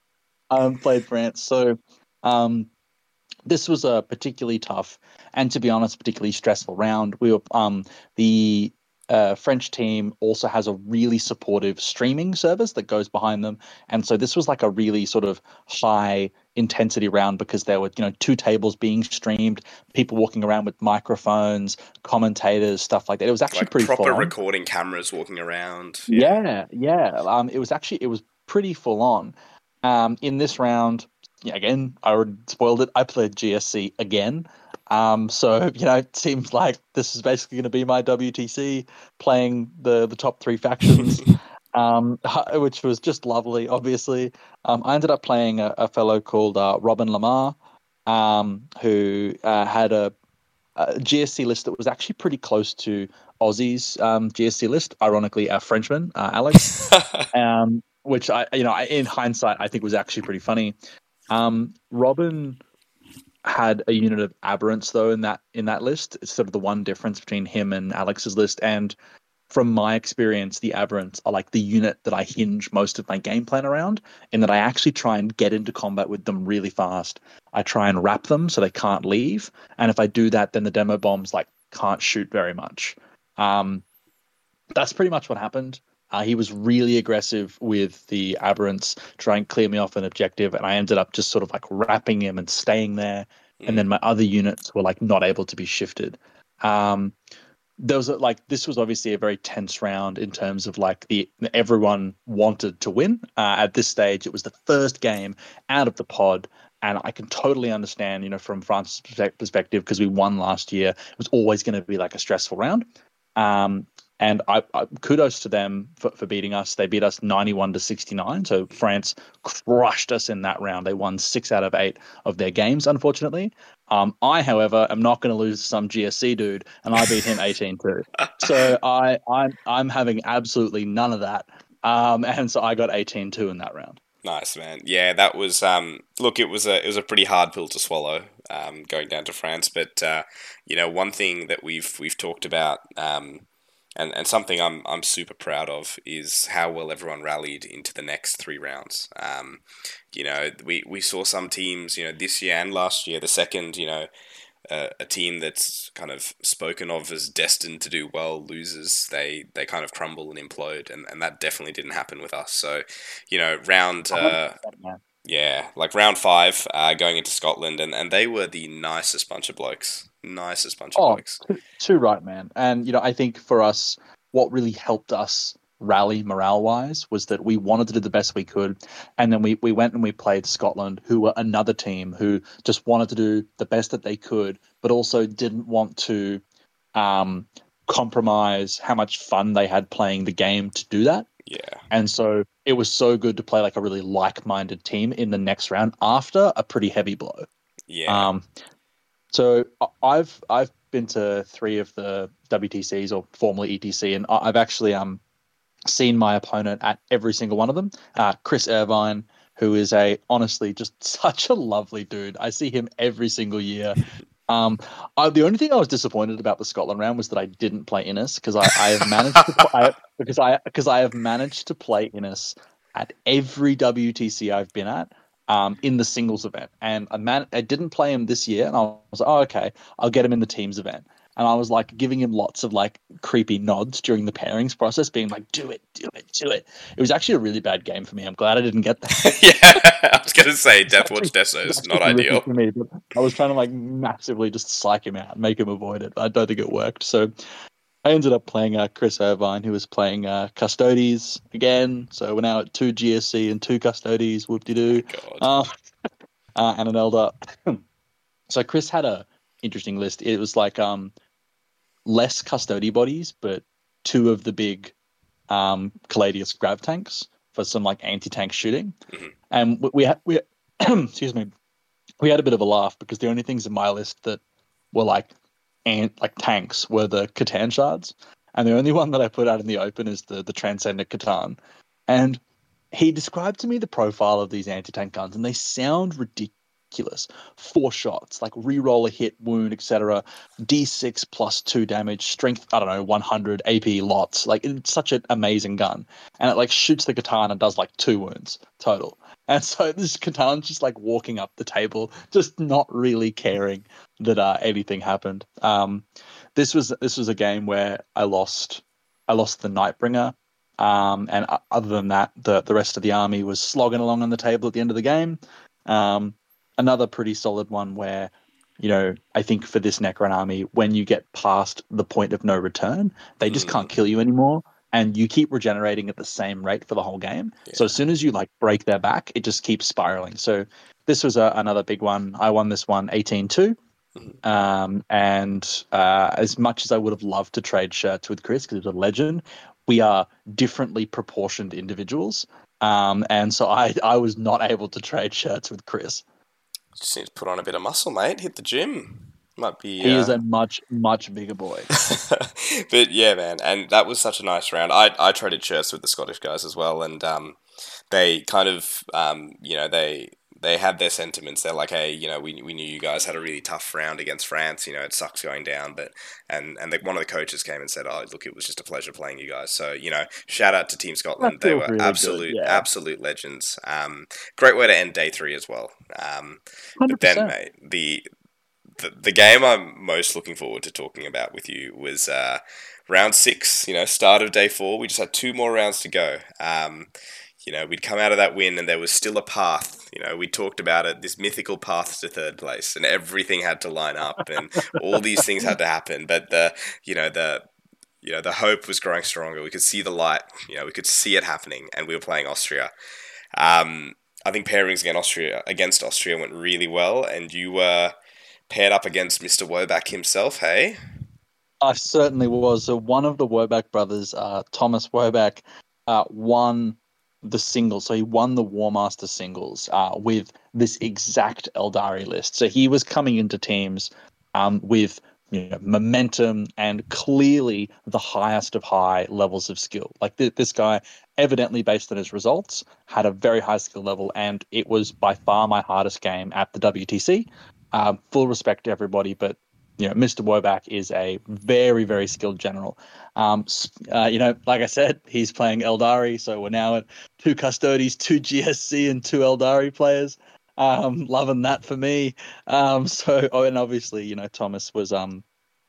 Speaker 2: um played France, so. Um, This was a particularly tough and, to be honest, particularly stressful round. We were um, the uh, French team also has a really supportive streaming service that goes behind them, and so this was like a really sort of high intensity round because there were you know two tables being streamed, people walking around with microphones, commentators, stuff like that. It was actually
Speaker 1: like
Speaker 2: pretty
Speaker 1: proper
Speaker 2: full on.
Speaker 1: recording cameras walking around.
Speaker 2: Yeah, yeah. yeah. Um, it was actually it was pretty full on. Um, in this round. Yeah, again, I already spoiled it. I played G S C again. Um, so, you know, it seems like this is basically going to be my W T C playing the, the top three factions. um, which was just lovely. Obviously, um, I ended up playing a, a fellow called uh, Robin Lamar, um, who uh, had a, a G S C list that was actually pretty close to Aussie's um, G S C list. Ironically, our Frenchman uh, Alex, um, which I, you know, I, in hindsight, I think was actually pretty funny. Um, Robin had a unit of aberrants though in that in that list. It's sort of the one difference between him and Alex's list. And from my experience, the aberrants are like the unit that I hinge most of my game plan around, in that I actually try and get into combat with them really fast. I try and wrap them so they can't leave, and if I do that, then the demo bombs like can't shoot very much. Um, that's pretty much what happened. Uh, he was really aggressive with the aberrants, trying to clear me off an objective, and I ended up just sort of like wrapping him and staying there. And then my other units were like not able to be shifted. Um, there was a, like this was obviously a very tense round in terms of like the everyone wanted to win. Uh, at this stage, it was the first game out of the pod, and I can totally understand, you know, from France's perspective, because we won last year. It was always going to be like a stressful round. Um, and I, I kudos to them for, for beating us. They beat us ninety-one to sixty-nine. So France crushed us in that round. They won six out of eight of their games, unfortunately. Um, I, however, am not going to lose to some G S C dude, and I beat him eighteen two. So I, I'm, I'm having absolutely none of that. Um, and so I got eighteen two in that round.
Speaker 1: Nice, man. Yeah, that was um look, it was a it was a pretty hard pill to swallow, um, going down to France. But uh, you know, one thing that we've we've talked about, um, and, and something I'm I'm super proud of, is how well everyone rallied into the next three rounds. Um, you know, we, we saw some teams, you know, this year and last year, the second, you know, uh, a team that's kind of spoken of as destined to do well loses, they they kind of crumble and implode, and, and that definitely didn't happen with us. So, you know, round uh, yeah, like round five, uh, going into Scotland, and, and they were the nicest bunch of blokes, nicest bunch of
Speaker 2: Oh,
Speaker 1: blokes.
Speaker 2: too, too right, man. And you know, I think for us, what really helped us rally morale wise was that we wanted to do the best we could, and then we we went and we played Scotland, who were another team who just wanted to do the best that they could, but also didn't want to um, compromise how much fun they had playing the game to do that.
Speaker 1: Yeah.
Speaker 2: And so it was so good to play like a really like-minded team in the next round after a pretty heavy blow.
Speaker 1: Yeah.
Speaker 2: Um, so I've I've been to three of the W T Cs, or formerly E T C, and I've actually um seen my opponent at every single one of them. Uh, Chris Irvine, who is a honestly just such a lovely dude. I see him every single year. Um, I, the only thing I was disappointed about the Scotland round was that I didn't play Innis, because I, I have managed to play, because I because I have managed to play Innis at every W T C I've been at. Um, in the singles event, and I man, I didn't play him this year, and I was like, oh, okay, I'll get him in the teams event. And I was like giving him lots of like creepy nods during the pairings process, being like, do it, do it, do it. It was actually a really bad game for me. I'm glad I didn't get that.
Speaker 1: Yeah, I was going to say Deathwatch Deso is not ideal.
Speaker 2: For me, but I was trying to like massively just psych him out, make him avoid it. I don't think it worked. So I ended up playing uh, Chris Irvine, who was playing uh, Custodes again. So we're now at two G S C and two Custodes. Whoop-de-doo.
Speaker 1: Oh,
Speaker 2: uh, uh, and an Elder. So Chris had a interesting list. It was like um less Custody bodies, but two of the big um Caladius grav tanks for some like anti-tank shooting.
Speaker 1: Mm-hmm.
Speaker 2: And we, we had we excuse me, we had a bit of a laugh because the only things in my list that were like and like tanks were the Catan shards, and the only one that I put out in the open is the the Transcendent Catan. And he described to me the profile of these anti-tank guns, and they sound ridiculous. Four shots, like re-roll a hit, wound, et cetera. D six plus two damage, strength, I don't know, one hundred, A P lots. Like, it's such an amazing gun. And it like shoots the katana and does like two wounds total. And so this Katan's just like walking up the table, just not really caring that uh, anything happened. Um, this was this was a game where I lost I lost the Nightbringer. Um, and other than that, the, the rest of the army was slogging along on the table at the end of the game. Um, another pretty solid one where, you know, I think for this Necron army, when you get past the point of no return, they just mm. can't kill you anymore. And you keep regenerating at the same rate for the whole game. Yeah. So as soon as you like break their back, it just keeps spiraling. So this was a, another big one. I won this one eighteen two. Mm-hmm. Um, and uh, as much as I would have loved to trade shirts with Chris, because he was a legend, we are differently proportioned individuals. Um, and so I, I was not able to trade shirts with Chris.
Speaker 1: Just need to put on a bit of muscle, mate. Hit the gym. Might be.
Speaker 2: He is
Speaker 1: Uh...
Speaker 2: a much, much bigger boy.
Speaker 1: But yeah, man, and that was such a nice round. I I traded shirts with the Scottish guys as well, and um, they kind of um, you know, they they had their sentiments. They're like, hey, you know, we we knew you guys had a really tough round against France. You know, it sucks going down, but and and the, one of the coaches came and said, oh, look, it was just a pleasure playing you guys. So you know, shout out to Team Scotland.
Speaker 2: That
Speaker 1: They
Speaker 2: feels
Speaker 1: were
Speaker 2: really
Speaker 1: absolute
Speaker 2: good, yeah.
Speaker 1: absolute legends. Um, great way to end day three as well. Um, but then, mate, the The, the game I'm most looking forward to talking about with you was uh, round six, you know, start of day four. We just had two more rounds to go. Um, you know, we'd come out of that win and there was still a path. You know, we talked about it, this mythical path to third place, and everything had to line up and all these things had to happen. But the, you know, the, you know, the hope was growing stronger. We could see the light, you know, we could see it happening, and we were playing Austria. Um, I think pairings against Austria, against Austria went really well, and you were paired up against Mister Woback himself, hey?
Speaker 2: I certainly was. So one of the Woback brothers, uh, Thomas Woback, uh, won the singles. So he won the War Master singles uh, with this exact Eldari list. So he was coming into teams um, with you know, momentum and clearly the highest of high levels of skill. Like th- this guy, evidently based on his results, had a very high skill level, and it was by far my hardest game at the W T C. Um, full respect to everybody, but you know, Mister Woback is a very, very skilled general. Um, uh, you know, like I said, he's playing Eldari, so we're now at two Custodes, two G S C, and two Eldari players. Um, loving that for me. Um, so, oh, and obviously, you know, Thomas was um,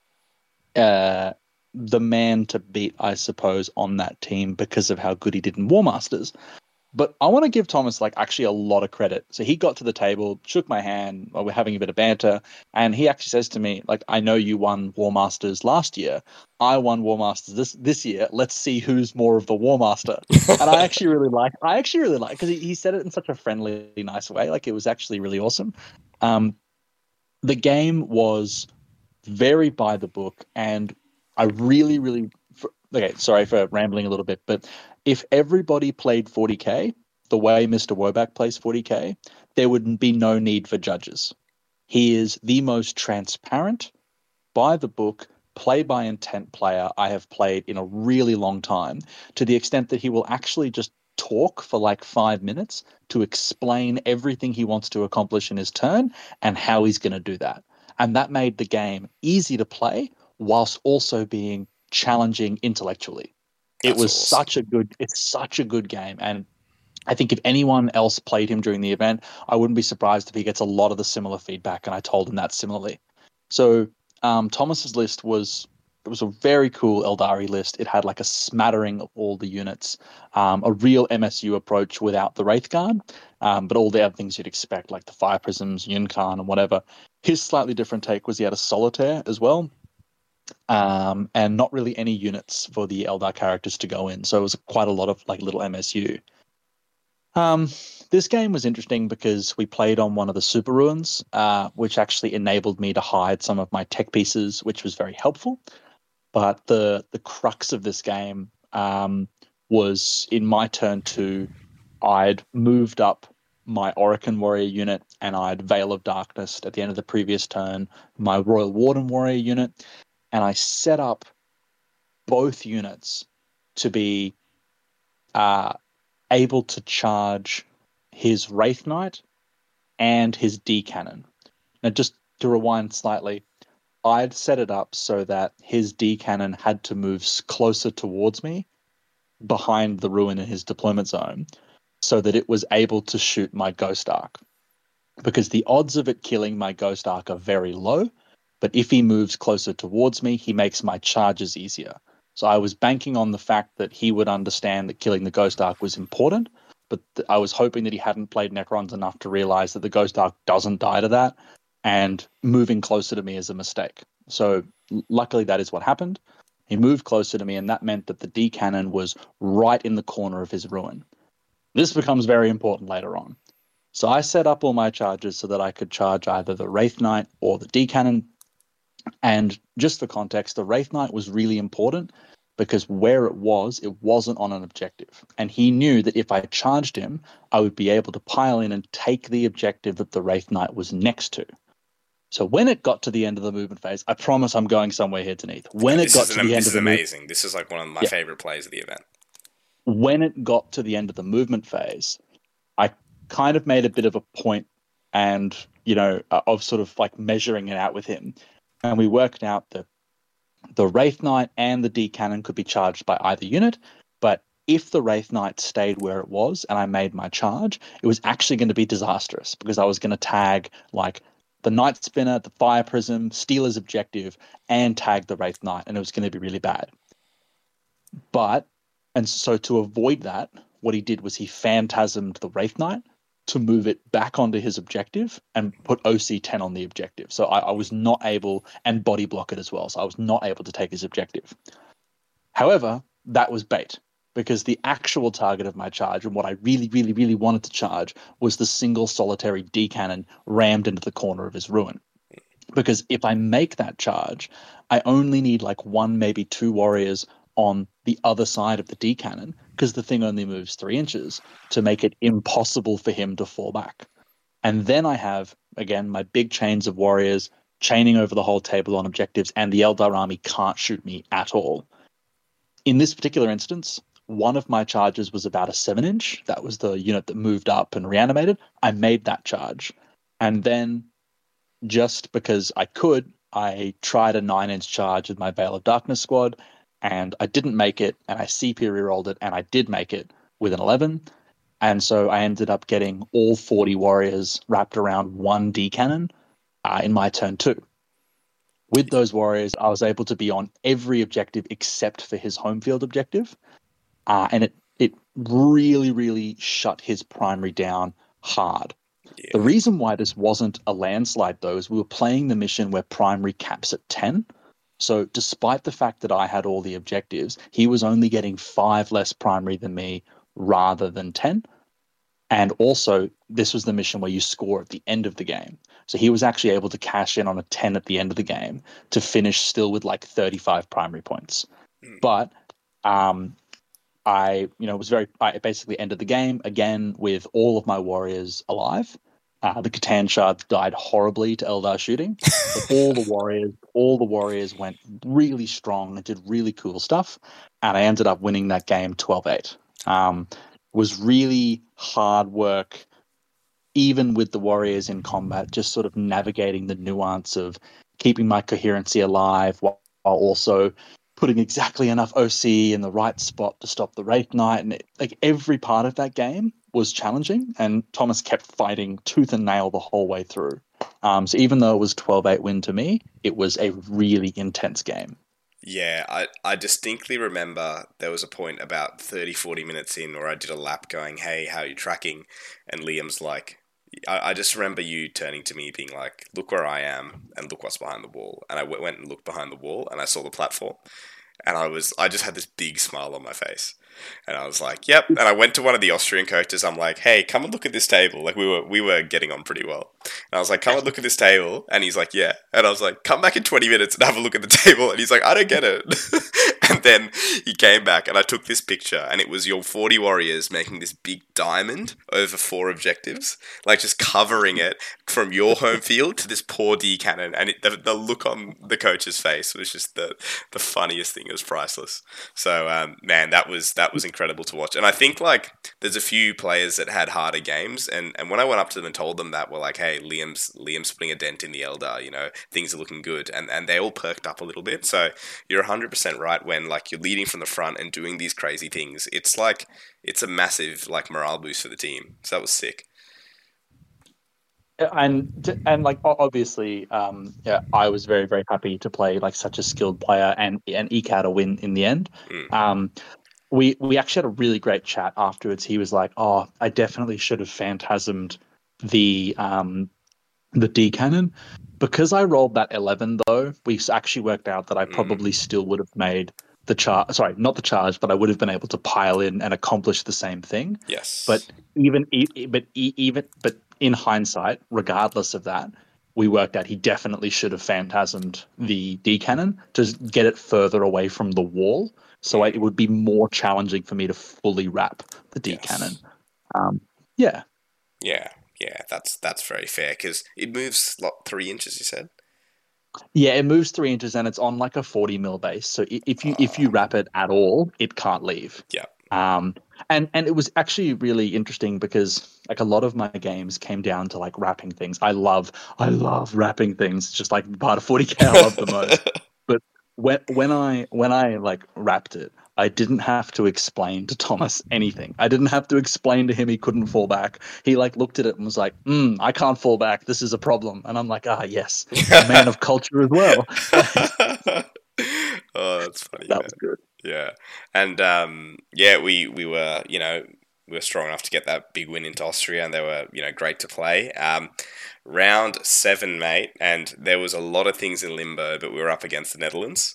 Speaker 2: uh, the man to beat, I suppose, on that team because of how good he did in War Masters. But I want to give Thomas like actually a lot of credit. So he got to the table, shook my hand, while we're having a bit of banter, and he actually says to me, like, I know you won War Masters last year. I won War Masters this this year. Let's see who's more of the War Master. And I actually really like I actually really like because he, he said it in such a friendly, nice way. Like it was actually really awesome. Um the game was very by the book, and I really, really okay, sorry for rambling a little bit, but if everybody played forty K the way Mister Woback plays forty K, there would be no need for judges. He is the most transparent, by the book, play by intent player I have played in a really long time, to the extent that he will actually just talk for like five minutes to explain everything he wants to accomplish in his turn and how he's going to do that. And that made the game easy to play whilst also being challenging intellectually. It
Speaker 1: That's
Speaker 2: was
Speaker 1: awesome.
Speaker 2: such a good, it's such a good game. And I think if anyone else played him during the event, I wouldn't be surprised if he gets a lot of the similar feedback. And I told him that similarly. So um, Thomas's list was, it was a very cool Eldari list. It had like a smattering of all the units, um, a real M S U approach without the Wraith Guard, um, but all the other things you'd expect, like the Fire Prisms, Yunkan, and whatever. His slightly different take was he had a Solitaire as well, um, and not really any units for the Eldar characters to go in. So it was quite a lot of like little M S U. Um, this game was interesting because we played on one of the super ruins, uh, which actually enabled me to hide some of my tech pieces, which was very helpful. But the the crux of this game um, was in my turn two, I'd moved up my Orokin Warrior unit, and I'd Veil of Darkness at the end of the previous turn, my Royal Warden Warrior unit, and I set up both units to be uh, able to charge his Wraith Knight and his D Cannon. Now, just to rewind slightly, I'd set it up so that his D Cannon had to move closer towards me behind the ruin in his deployment zone so that it was able to shoot my Ghost Arc. Because the odds of it killing my Ghost Arc are very low, but if he moves closer towards me, he makes my charges easier. So I was banking on the fact that he would understand that killing the Ghost Arc was important, but th- I was hoping that he hadn't played Necrons enough to realize that the Ghost Arc doesn't die to that, and moving closer to me is a mistake. So l- luckily that is what happened. He moved closer to me, and that meant that the D Cannon was right in the corner of his ruin. This becomes very important later on. So I set up all my charges so that I could charge either the Wraith Knight or the D Cannon. And just for context, the Wraith Knight was really important because where it was, it wasn't on an objective. And he knew that if I charged him, I would be able to pile in and take the objective that the Wraith Knight was next to. So when it got to the end of the movement phase, I promise I'm going somewhere here, Deneath. When
Speaker 1: Okay,
Speaker 2: it got
Speaker 1: is
Speaker 2: to
Speaker 1: an,
Speaker 2: the end
Speaker 1: this
Speaker 2: of
Speaker 1: is
Speaker 2: the
Speaker 1: amazing. Move- this is like one of my yeah. favorite plays of the event.
Speaker 2: When it got to the end of the movement phase, I kind of made a bit of a point and, you know, of sort of like measuring it out with him. And we worked out that the Wraith Knight and the D Cannon could be charged by either unit, but if the Wraith Knight stayed where it was and I made my charge, it was actually going to be disastrous because I was going to tag like the Night Spinner, the Fire Prism, Stealer's Objective, and tag the Wraith Knight, and it was going to be really bad. But, and so to avoid that, what he did was he phantasmed the Wraith Knight to move it back onto his objective and put O C ten on the objective. So I, I was not able, and body block it as well, so I was not able to take his objective. However, that was bait, because the actual target of my charge and what I really, really, really wanted to charge was the single solitary D cannon rammed into the corner of his ruin. Because if I make that charge, I only need like one, maybe two warriors on the other side of the D cannon, because the thing only moves three inches, to make it impossible for him to fall back. And then I have, again, my big chains of warriors chaining over the whole table on objectives, and the Eldar army can't shoot me at all. In this particular instance, one of my charges was about a seven inch. That was the unit that moved up and reanimated. I made that charge. And then, just because I could, I tried a nine inch charge with my Veil of Darkness squad, and I didn't make it, and I C P rerolled it, and I did make it with an eleven. And so I ended up getting all forty warriors wrapped around one D cannon uh, in my turn two. With those warriors, I was able to be on every objective except for his home field objective. Uh, and it, it really, really shut his primary down hard. Yeah. The reason why this wasn't a landslide, though, is we were playing the mission where primary caps at ten. So despite the fact that I had all the objectives, he was only getting five less primary than me rather than ten. And also, this was the mission where you score at the end of the game. So he was actually able to cash in on a ten at the end of the game to finish still with like thirty-five primary points. Mm. But um, I, you know, was very, I basically ended the game again with all of my warriors alive. Uh, the Catan shards died horribly to Eldar shooting, but all the warriors, all the warriors went really strong and did really cool stuff, and I ended up winning that game twelve eight. Um, was really hard work, even with the warriors in combat, just sort of navigating the nuance of keeping my coherency alive while, while also putting exactly enough O C in the right spot to stop the Wraith Knight, and it, like every part of that game was challenging, and Thomas kept fighting tooth and nail the whole way through. Um, so even though it was twelve eight win to me, it was a really intense game.
Speaker 1: Yeah, I, I distinctly remember there was a point about thirty, forty minutes in where I did a lap going, hey, how are you tracking? And Liam's like, I, I just remember you turning to me being like, look where I am and look what's behind the wall. And I w- went and looked behind the wall and I saw the platform. And I was, I just had this big smile on my face. And I was like, yep. And I went to one of the Austrian coaches. I'm like, hey, come and look at this table. Like we were, we were getting on pretty well. And I was like, come and look at this table. And he's like, yeah. And I was like, come back in twenty minutes and have a look at the table. And he's like, I don't get it. And then he came back and I took this picture and it was your forty warriors making this big diamond over four objectives, like just covering it from your home field to this poor D cannon. And it, the, the look on the coach's face was just the, the funniest thing. It was priceless. So, um, man, that was, that was incredible to watch. And I think like there's a few players that had harder games. And, and when I went up to them and told them that, we're like, hey, Liam's, Liam's putting a dent in the Eldar, you know, things are looking good. And, and they all perked up a little bit. So you're one hundred percent right when like you're leading from the front and doing these crazy things. It's like, it's a massive like morale boost for the team. So that was sick.
Speaker 2: And and like obviously, um, yeah, I was very very happy to play like such a skilled player and and eke out a win in the end. Mm. Um, we we actually had a really great chat afterwards. He was like, "Oh, I definitely should have phantasmed the um the D cannon because I rolled that eleven though. We actually worked out that I probably mm. still would have made the charge. Sorry, not the charge, but I would have been able to pile in and accomplish the same thing.
Speaker 1: Yes,
Speaker 2: but even but even but." In hindsight, regardless of that, we worked out he definitely should have phantasmed the D cannon to get it further away from the wall. So it would be more challenging for me to fully wrap the D cannon.
Speaker 1: Yes.
Speaker 2: Um, yeah.
Speaker 1: Yeah, yeah, that's that's very fair because it moves lot three inches. You said.
Speaker 2: Yeah, it moves three inches and it's on like a forty mil base. So i- if you if you
Speaker 1: Uh,
Speaker 2: wrap it at all, it can't leave.
Speaker 1: yeah.
Speaker 2: Um, and and it was actually really interesting because like a lot of my games came down to like wrapping things. I love I love wrapping things. It's just like part of forty K I love the most. But when when I when I like wrapped it, I didn't have to explain to Thomas anything. I didn't have to explain to him he couldn't fall back. He like looked at it and was like, mm, "I can't fall back. This is a problem." And I'm like, "Ah, yes, a man of culture as well."
Speaker 1: Oh, that's funny,
Speaker 2: That
Speaker 1: man.
Speaker 2: was good.
Speaker 1: Yeah, and um, yeah, we we were you know we were strong enough to get that big win into Austria, and they were you know great to play. Um, round seven, mate, and there was a lot of things in limbo, but we were up against the Netherlands,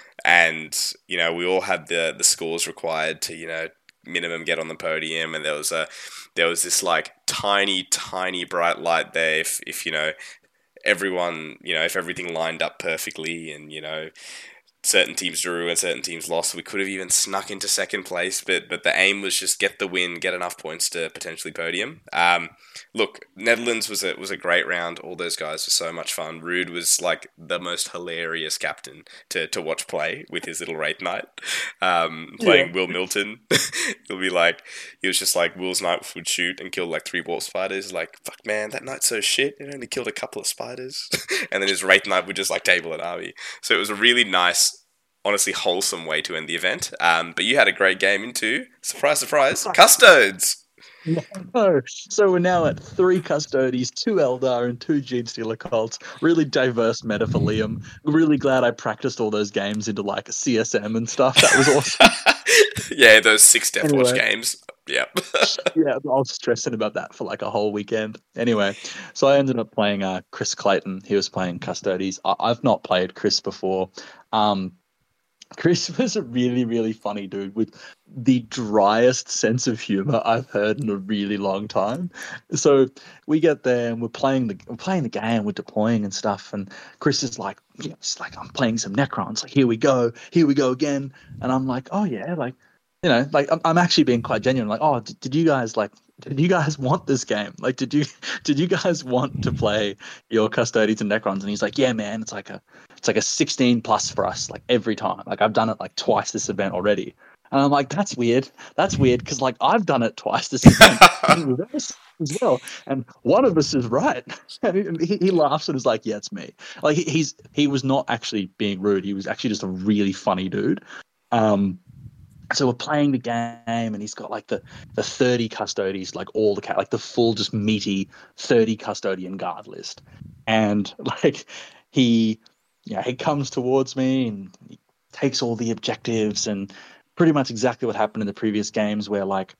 Speaker 1: and you know we all had the the scores required to you know minimum get on the podium, and there was a there was this like tiny tiny bright light there if if you know everyone you know if everything lined up perfectly and you know certain teams drew and certain teams lost. We could have even snuck into second place, but but the aim was just get the win, get enough points to potentially podium. Um, look, Netherlands was a was a great round. All those guys were so much fun. Rude was like the most hilarious captain to, to watch play with his little Wraith Knight, um,
Speaker 2: Yeah.
Speaker 1: playing Will Milton. He'll be like, he was just like Will's Knight would shoot and kill like three warp spiders. Like, fuck man, that Knight's so shit. It only killed a couple of spiders, and then his Wraith Knight would just like table an army. So it was a really nice, honestly wholesome way to end the event. Um, but you had a great game into, surprise, surprise, Custodes.
Speaker 2: No. So we're now at three Custodies, two Eldar, and two Genestealer cults. Really diverse meta for Liam. Really glad I practiced all those games into like a C S M and stuff. That was awesome.
Speaker 1: Yeah, those six Deathwatch
Speaker 2: Anyway.
Speaker 1: games. Yep.
Speaker 2: Yeah, I was stressing about that for like a whole weekend. Anyway, so I ended up playing uh, Chris Clayton. He was playing Custodies. I- I've not played Chris before. Um, Chris was a really, really funny dude with the driest sense of humor I've heard in a really long time. So we get there and we're playing the we're playing the game, we're deploying and stuff, and Chris is like, yeah, it's like I'm playing some Necrons, like here we go, here we go again, and I'm like, oh yeah, like you know, like I'm, I'm actually being quite genuine, like, oh, did, did you guys like? Did you guys want this game? Like, did you did you guys want to play your Custodians and Necrons? And he's like, yeah, man, it's like a it's like a sixteen plus for us, like every time. Like I've done it like twice this event already. And I'm like, that's weird. That's weird because like I've done it twice this event in reverse as well. And one of us is right. And he, he laughs and is like, yeah, it's me. Like he, he's he was not actually being rude. He was actually just a really funny dude. Um, so we're playing the game and he's got like the the thirty custodies, like all the cat like the full just meaty thirty custodian guard list. And like he yeah, he comes towards me and he takes all the objectives and pretty much exactly what happened in the previous games where like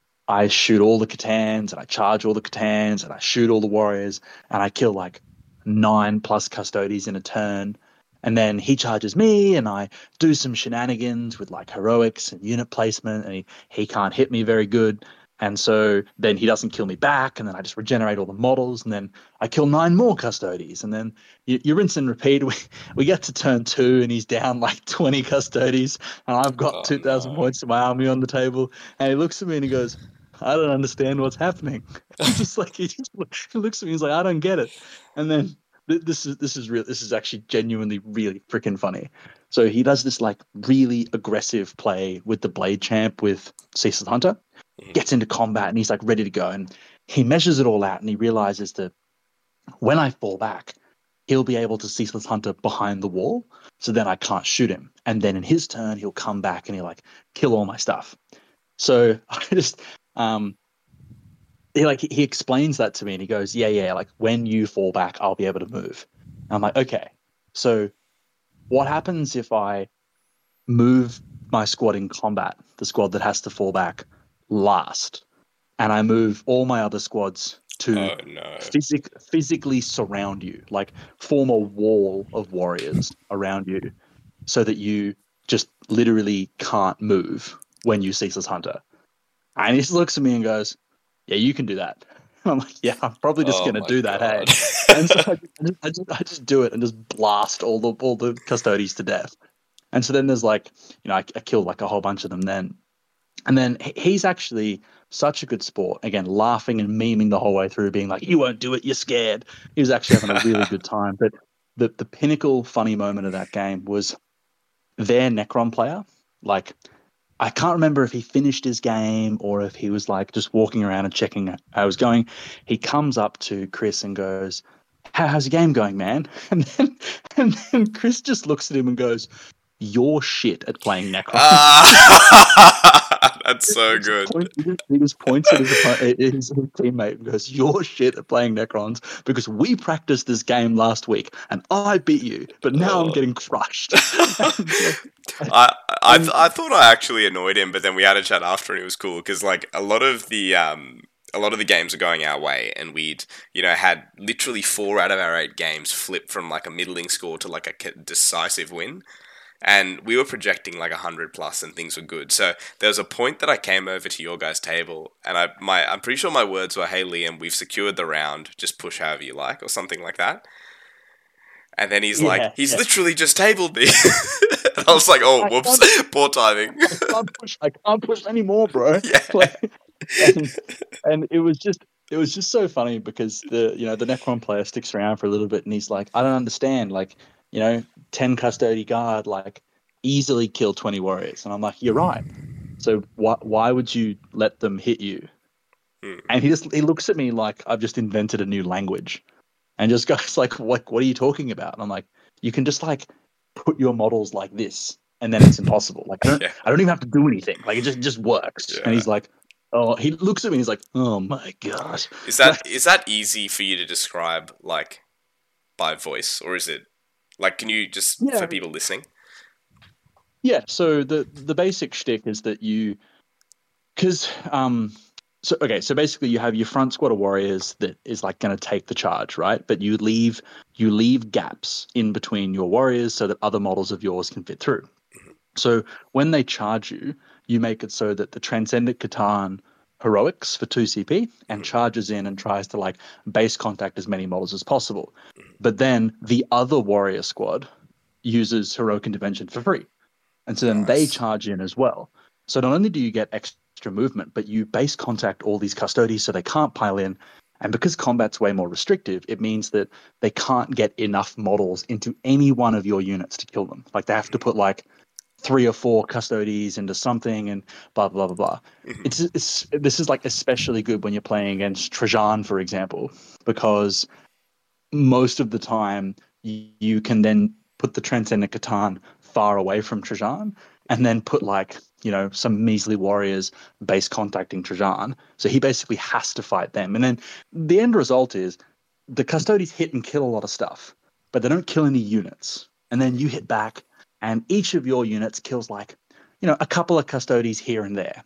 Speaker 2: I shoot all the Catans and I charge all the Catans and I shoot all the warriors and I kill like nine plus custodies in a turn. And then he charges me and I do some shenanigans with like heroics and unit placement and he, he can't hit me very good. And so then he doesn't kill me back and then I just regenerate all the models and then I kill nine more custodies and then you, you rinse and repeat. We, we get to turn two and he's down like twenty custodies and I've got
Speaker 1: Oh
Speaker 2: two thousand
Speaker 1: no.
Speaker 2: points of my army on the table. And he looks at me and he goes, I don't understand what's happening. I'm just like, he just he looks at me, he's like, I don't get it. And then this is this is real. This is actually genuinely really freaking funny. So he does this like really aggressive play with the Blade Champ with Ceaseless Hunter, gets into combat and he's like ready to go. And he measures it all out and he realizes that when I fall back, he'll be able to Ceaseless Hunter behind the wall. So then I can't shoot him. And then in his turn, he'll come back and he'll like kill all my stuff. So I just um he like he explains that to me and he goes, yeah, yeah, like when you fall back, I'll be able to move. And I'm like, okay. So what happens if I move my squad in combat, the squad that has to fall back last, and I move all my other squads to
Speaker 1: Oh no.
Speaker 2: physic- physically surround you, like form a wall of warriors around you so that you just literally can't move when you Ceaseless Hunter. And he just looks at me and goes, yeah, you can do that. I'm like, yeah, I'm probably just
Speaker 1: Oh
Speaker 2: going to
Speaker 1: my
Speaker 2: do that, hey.
Speaker 1: god.
Speaker 2: And so I just, I just I just do it and just blast all the all the custodies to death. And so then there's like, you know, I, I killed like a whole bunch of them then. And then he- he's actually such a good sport. Again, laughing and memeing the whole way through, being like, "You won't do it. You're scared." He was actually having a really good time. But the the pinnacle funny moment of that game was their Necron player. Like, I can't remember if he finished his game or if he was like just walking around and checking how I was going. He comes up to Chris and goes, "How, how's your game going, man?" And then and then Chris just looks at him and goes, "You're shit at playing Necrons."
Speaker 1: Ah, that's so
Speaker 2: He just
Speaker 1: good.
Speaker 2: points, he just, he just points at his, oppo- his, his teammate and goes, "You're shit at playing Necrons because we practiced this game last week and I beat you, but now I'm
Speaker 1: Oh.
Speaker 2: getting crushed." And, so,
Speaker 1: I I th-
Speaker 2: and
Speaker 1: I thought I actually annoyed him, but then we had a chat after, and it was cool because like a lot of the um a lot of the games are going our way, and we'd you know had literally four out of our eight games flip from like a middling score to like a ca- decisive win, and we were projecting like a hundred plus, and things were good. So there was a point that I came over to your guys' table, and I my I'm pretty sure my words were, "Hey Liam, we've secured the round. Just push however you like," or something like that. And then he's like,
Speaker 2: yeah,
Speaker 1: he's
Speaker 2: yeah.
Speaker 1: literally just tabled me. And I was like, oh,
Speaker 2: I
Speaker 1: whoops,
Speaker 2: can't,
Speaker 1: poor timing.
Speaker 2: I can't push, I can't push anymore, bro.
Speaker 1: Yeah.
Speaker 2: Like, and and it was just, it was just so funny because the, you know, the Necron player sticks around for a little bit and he's like, "I don't understand, like, you know, ten custody guard, like, easily kill twenty warriors." And I'm like, "You're right. So why why would you let them hit you?"
Speaker 1: Hmm.
Speaker 2: And he just he looks at me like I've just invented a new language, and just goes like, "What what are you talking about?" And I'm like, "You can just like put your models like this, and then it's impossible. Like I don't
Speaker 1: Yeah.
Speaker 2: I don't even have to do anything. Like it just just works." And
Speaker 1: Yeah.
Speaker 2: he's like, "Oh," he looks at me and he's like, "Oh my god."
Speaker 1: Is that
Speaker 2: Like,
Speaker 1: is that easy for you to describe, like, by voice, or is it like, can you just for
Speaker 2: yeah,
Speaker 1: people listening?
Speaker 2: yeah. So the the basic shtick is that you because um so okay, so basically you have your front squad of warriors that is like going to take the charge, right? But you leave you leave gaps in between your warriors so that other models of yours can fit through. So when they charge you, you make it so that the Transcendent Catan heroics for two C P and
Speaker 1: Mhm.
Speaker 2: charges in and tries to like base contact as many models as possible.
Speaker 1: Mhm.
Speaker 2: But then the other warrior squad uses heroic intervention for free. And so then they
Speaker 1: Nice.
Speaker 2: charge in as well. So not only do you get extra movement, but you base contact all these custodies so they can't pile in. And because combat's way more restrictive, it means that they can't get enough models into any one of your units to kill them. Like they have to put like three or four custodies into something and blah blah blah blah.
Speaker 1: Mhm.
Speaker 2: It's, it's this is like especially good when you're playing against Trajan, for example, because most of the time you, you can then put the Transcendent Catan far away from Trajan and then put like, you know, some measly warriors base contacting Trajan. So he basically has to fight them. And then the end result is the custodies hit and kill a lot of stuff, but they don't kill any units. And then you hit back and each of your units kills like, you know, a couple of custodies here and there,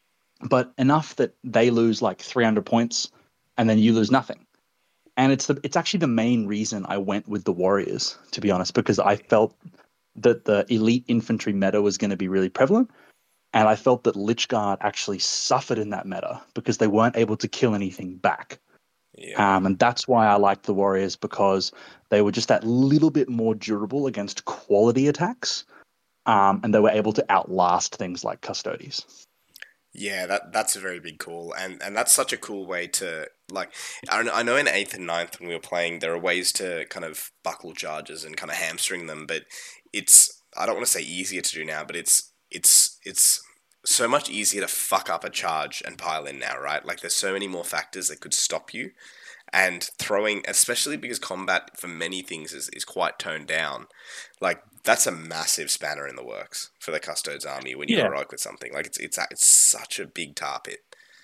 Speaker 2: but enough that they lose like three hundred points and then you lose nothing. And it's the it's actually the main reason I went with the Warriors, to be honest, because I felt that the elite infantry meta was going to be really prevalent, and I felt that Lichguard actually suffered in that meta because they weren't able to kill anything back.
Speaker 1: Yeah.
Speaker 2: Um, and that's why I liked the Warriors because they were just that little bit more durable against quality attacks, um, and they were able to outlast things like Custodes.
Speaker 1: Yeah, that that's a very big call, and and that's such a cool way to like. I know, I know in eighth and ninth when we were playing, there are ways to kind of buckle charges and kind of hamstring them, but it's I don't want to say easier to do now, but it's it's it's so much easier to fuck up a charge and pile in now, right? Like there's so many more factors that could stop you, and throwing, especially because combat for many things is, is quite toned down, like that's a massive spanner in the works for the Custodes army when you're
Speaker 2: Yeah.
Speaker 1: heroic with something. Like it's it's it's such a big tar pit.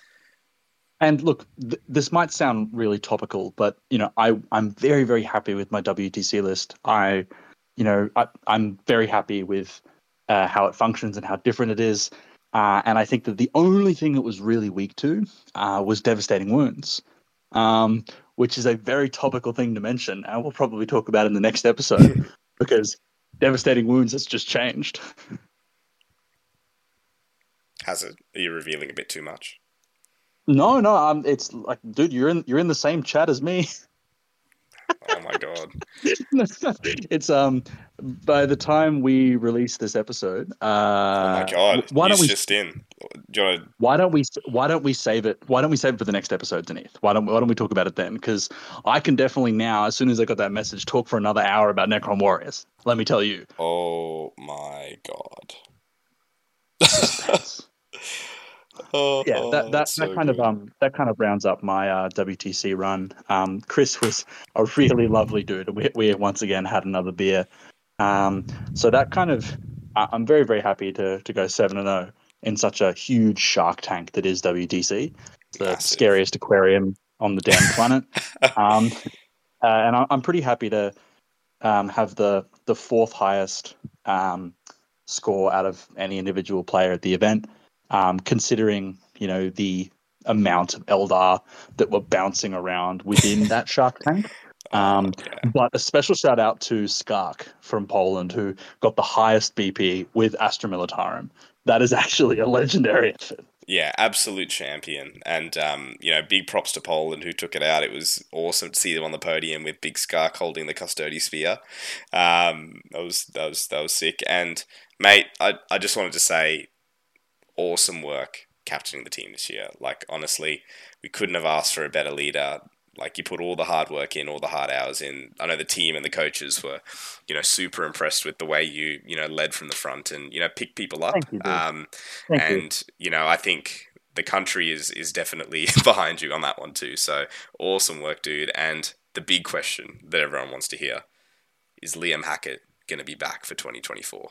Speaker 2: And look, th- this might sound really topical, but you know, I I'm very very happy with my W T C list. I, you know, I, I'm very happy with uh, how it functions and how different it is. Uh, and I think that the only thing it was really weak to uh, was devastating wounds, um, which is a very topical thing to mention, and we'll probably talk about in the next episode because devastating wounds has just changed.
Speaker 1: Has it? Are you revealing a bit too much?
Speaker 2: No, no, um, it's like, dude, you're in you're in the same chat as me.
Speaker 1: Oh my god.
Speaker 2: It's um by the time we release this episode,
Speaker 1: Oh my
Speaker 2: uh,
Speaker 1: god.
Speaker 2: why don't
Speaker 1: You's
Speaker 2: we
Speaker 1: just in. Do you want
Speaker 2: why don't we why don't we save it? Why don't we save it for the next episode, Denise? Why don't why don't we talk about it then? Because I can definitely now, as soon as I got that message, talk for another hour about Necron Warriors. Let me tell you,
Speaker 1: Oh my god.
Speaker 2: suspense. Yeah, that
Speaker 1: Oh,
Speaker 2: that
Speaker 1: that's
Speaker 2: that
Speaker 1: so
Speaker 2: kind of
Speaker 1: good.
Speaker 2: um that kind of rounds up my uh, W T C run. Um, Chris was a really lovely dude. We we once again had another beer. Um, so that kind of I- I'm very very happy to to go seven and zero in such a huge shark tank that is W T C, the
Speaker 1: Massive.
Speaker 2: scariest aquarium on the damn planet. Um, uh, and I- I'm pretty happy to um, have the the fourth highest um, score out of any individual player at the event, um, considering you know the amount of Eldar that were bouncing around within that Shark Tank.
Speaker 1: Oh,
Speaker 2: Um,
Speaker 1: yeah.
Speaker 2: but a special shout out to Skark from Poland, who got the highest B P with Astra Militarum. That is actually a legendary effort.
Speaker 1: Yeah, absolute champion. And, um, you know, big props to Poland who took it out. It was awesome to see them on the podium with Big Skark holding the Custody Spear. Um, that was, that was, that was sick. And, mate, I, I just wanted to say, awesome work captaining the team this year. Like, honestly, we couldn't have asked for a better leader. Like, you put all the hard work in, all the hard hours in. I know the team and the coaches were, you know, super impressed with the way you, you know, led from the front and, you know, picked people up.
Speaker 2: Thank you, dude.
Speaker 1: Um,
Speaker 2: Thank you.
Speaker 1: and, you know, I think the country is, is definitely behind you on that one too. So, awesome work, dude. And the big question that everyone wants to hear is Liam Hackett going to be back for twenty twenty-four?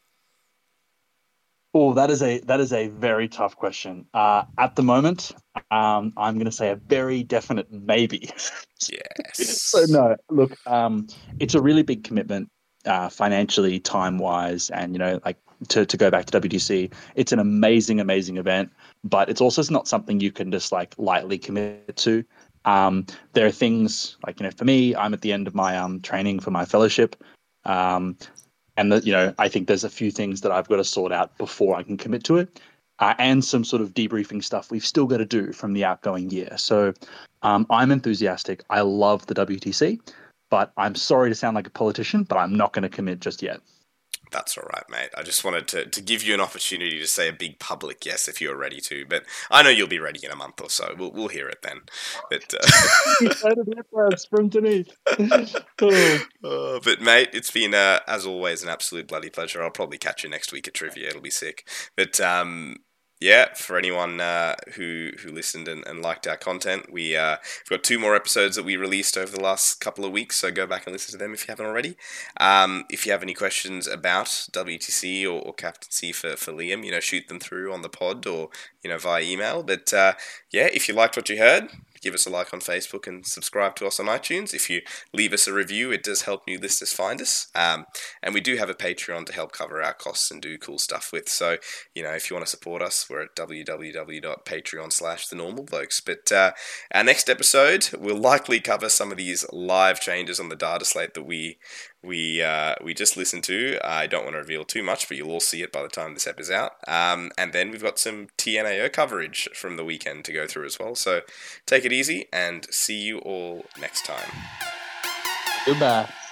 Speaker 2: Oh, that is a that is a very tough question. Uh, at the moment, um, I'm going to say a very definite maybe. So
Speaker 1: Yes.
Speaker 2: no, look, um, it's a really big commitment, uh, financially, time wise, and you know, like to to go back to W T C, it's an amazing, amazing event, but it's also not something you can just like lightly commit to. Um, there are things like you know, for me, I'm at the end of my um training for my fellowship. Um, and that you know I think there's a few things that I've got to sort out before I can commit to it, uh, and some sort of debriefing stuff we've still got to do from the outgoing year. So um, I'm enthusiastic. I love the W T C, but I'm sorry to sound like a politician, but I'm not going to commit just yet.
Speaker 1: That's all right, mate. I just wanted to, to give you an opportunity to say a big public yes if you're ready to, but I know you'll be ready in a month or so. We'll we'll hear it then. But
Speaker 2: You heard it first from Denise. Oh,
Speaker 1: uh, uh, but mate, it's been uh, as always an absolute bloody pleasure. I'll probably catch you next week at trivia. It'll be sick. But um, yeah, for anyone uh, who who listened and, and liked our content, we uh, we've got two more episodes that we released over the last couple of weeks. So go back and listen to them if you haven't already. Um, if you have any questions about W T C or, or captaincy for, for Liam, you know, shoot them through on the pod or you know via email. But uh, yeah, if you liked what you heard, give us a like on Facebook and subscribe to us on iTunes. If you leave us a review, it does help new listeners find us. Um, and we do have a Patreon to help cover our costs and do cool stuff with. So, you know, if you want to support us, we're at www.patreon slash the normal blokes. But uh, our next episode will likely cover some of these live changes on the data slate that we we uh, we just listened to. I don't want to reveal too much, but you'll all see it by the time this ep is out. Um, and then we've got some T N A O coverage from the weekend to go through as well. So take it easy and see you all next time.
Speaker 2: goodbye.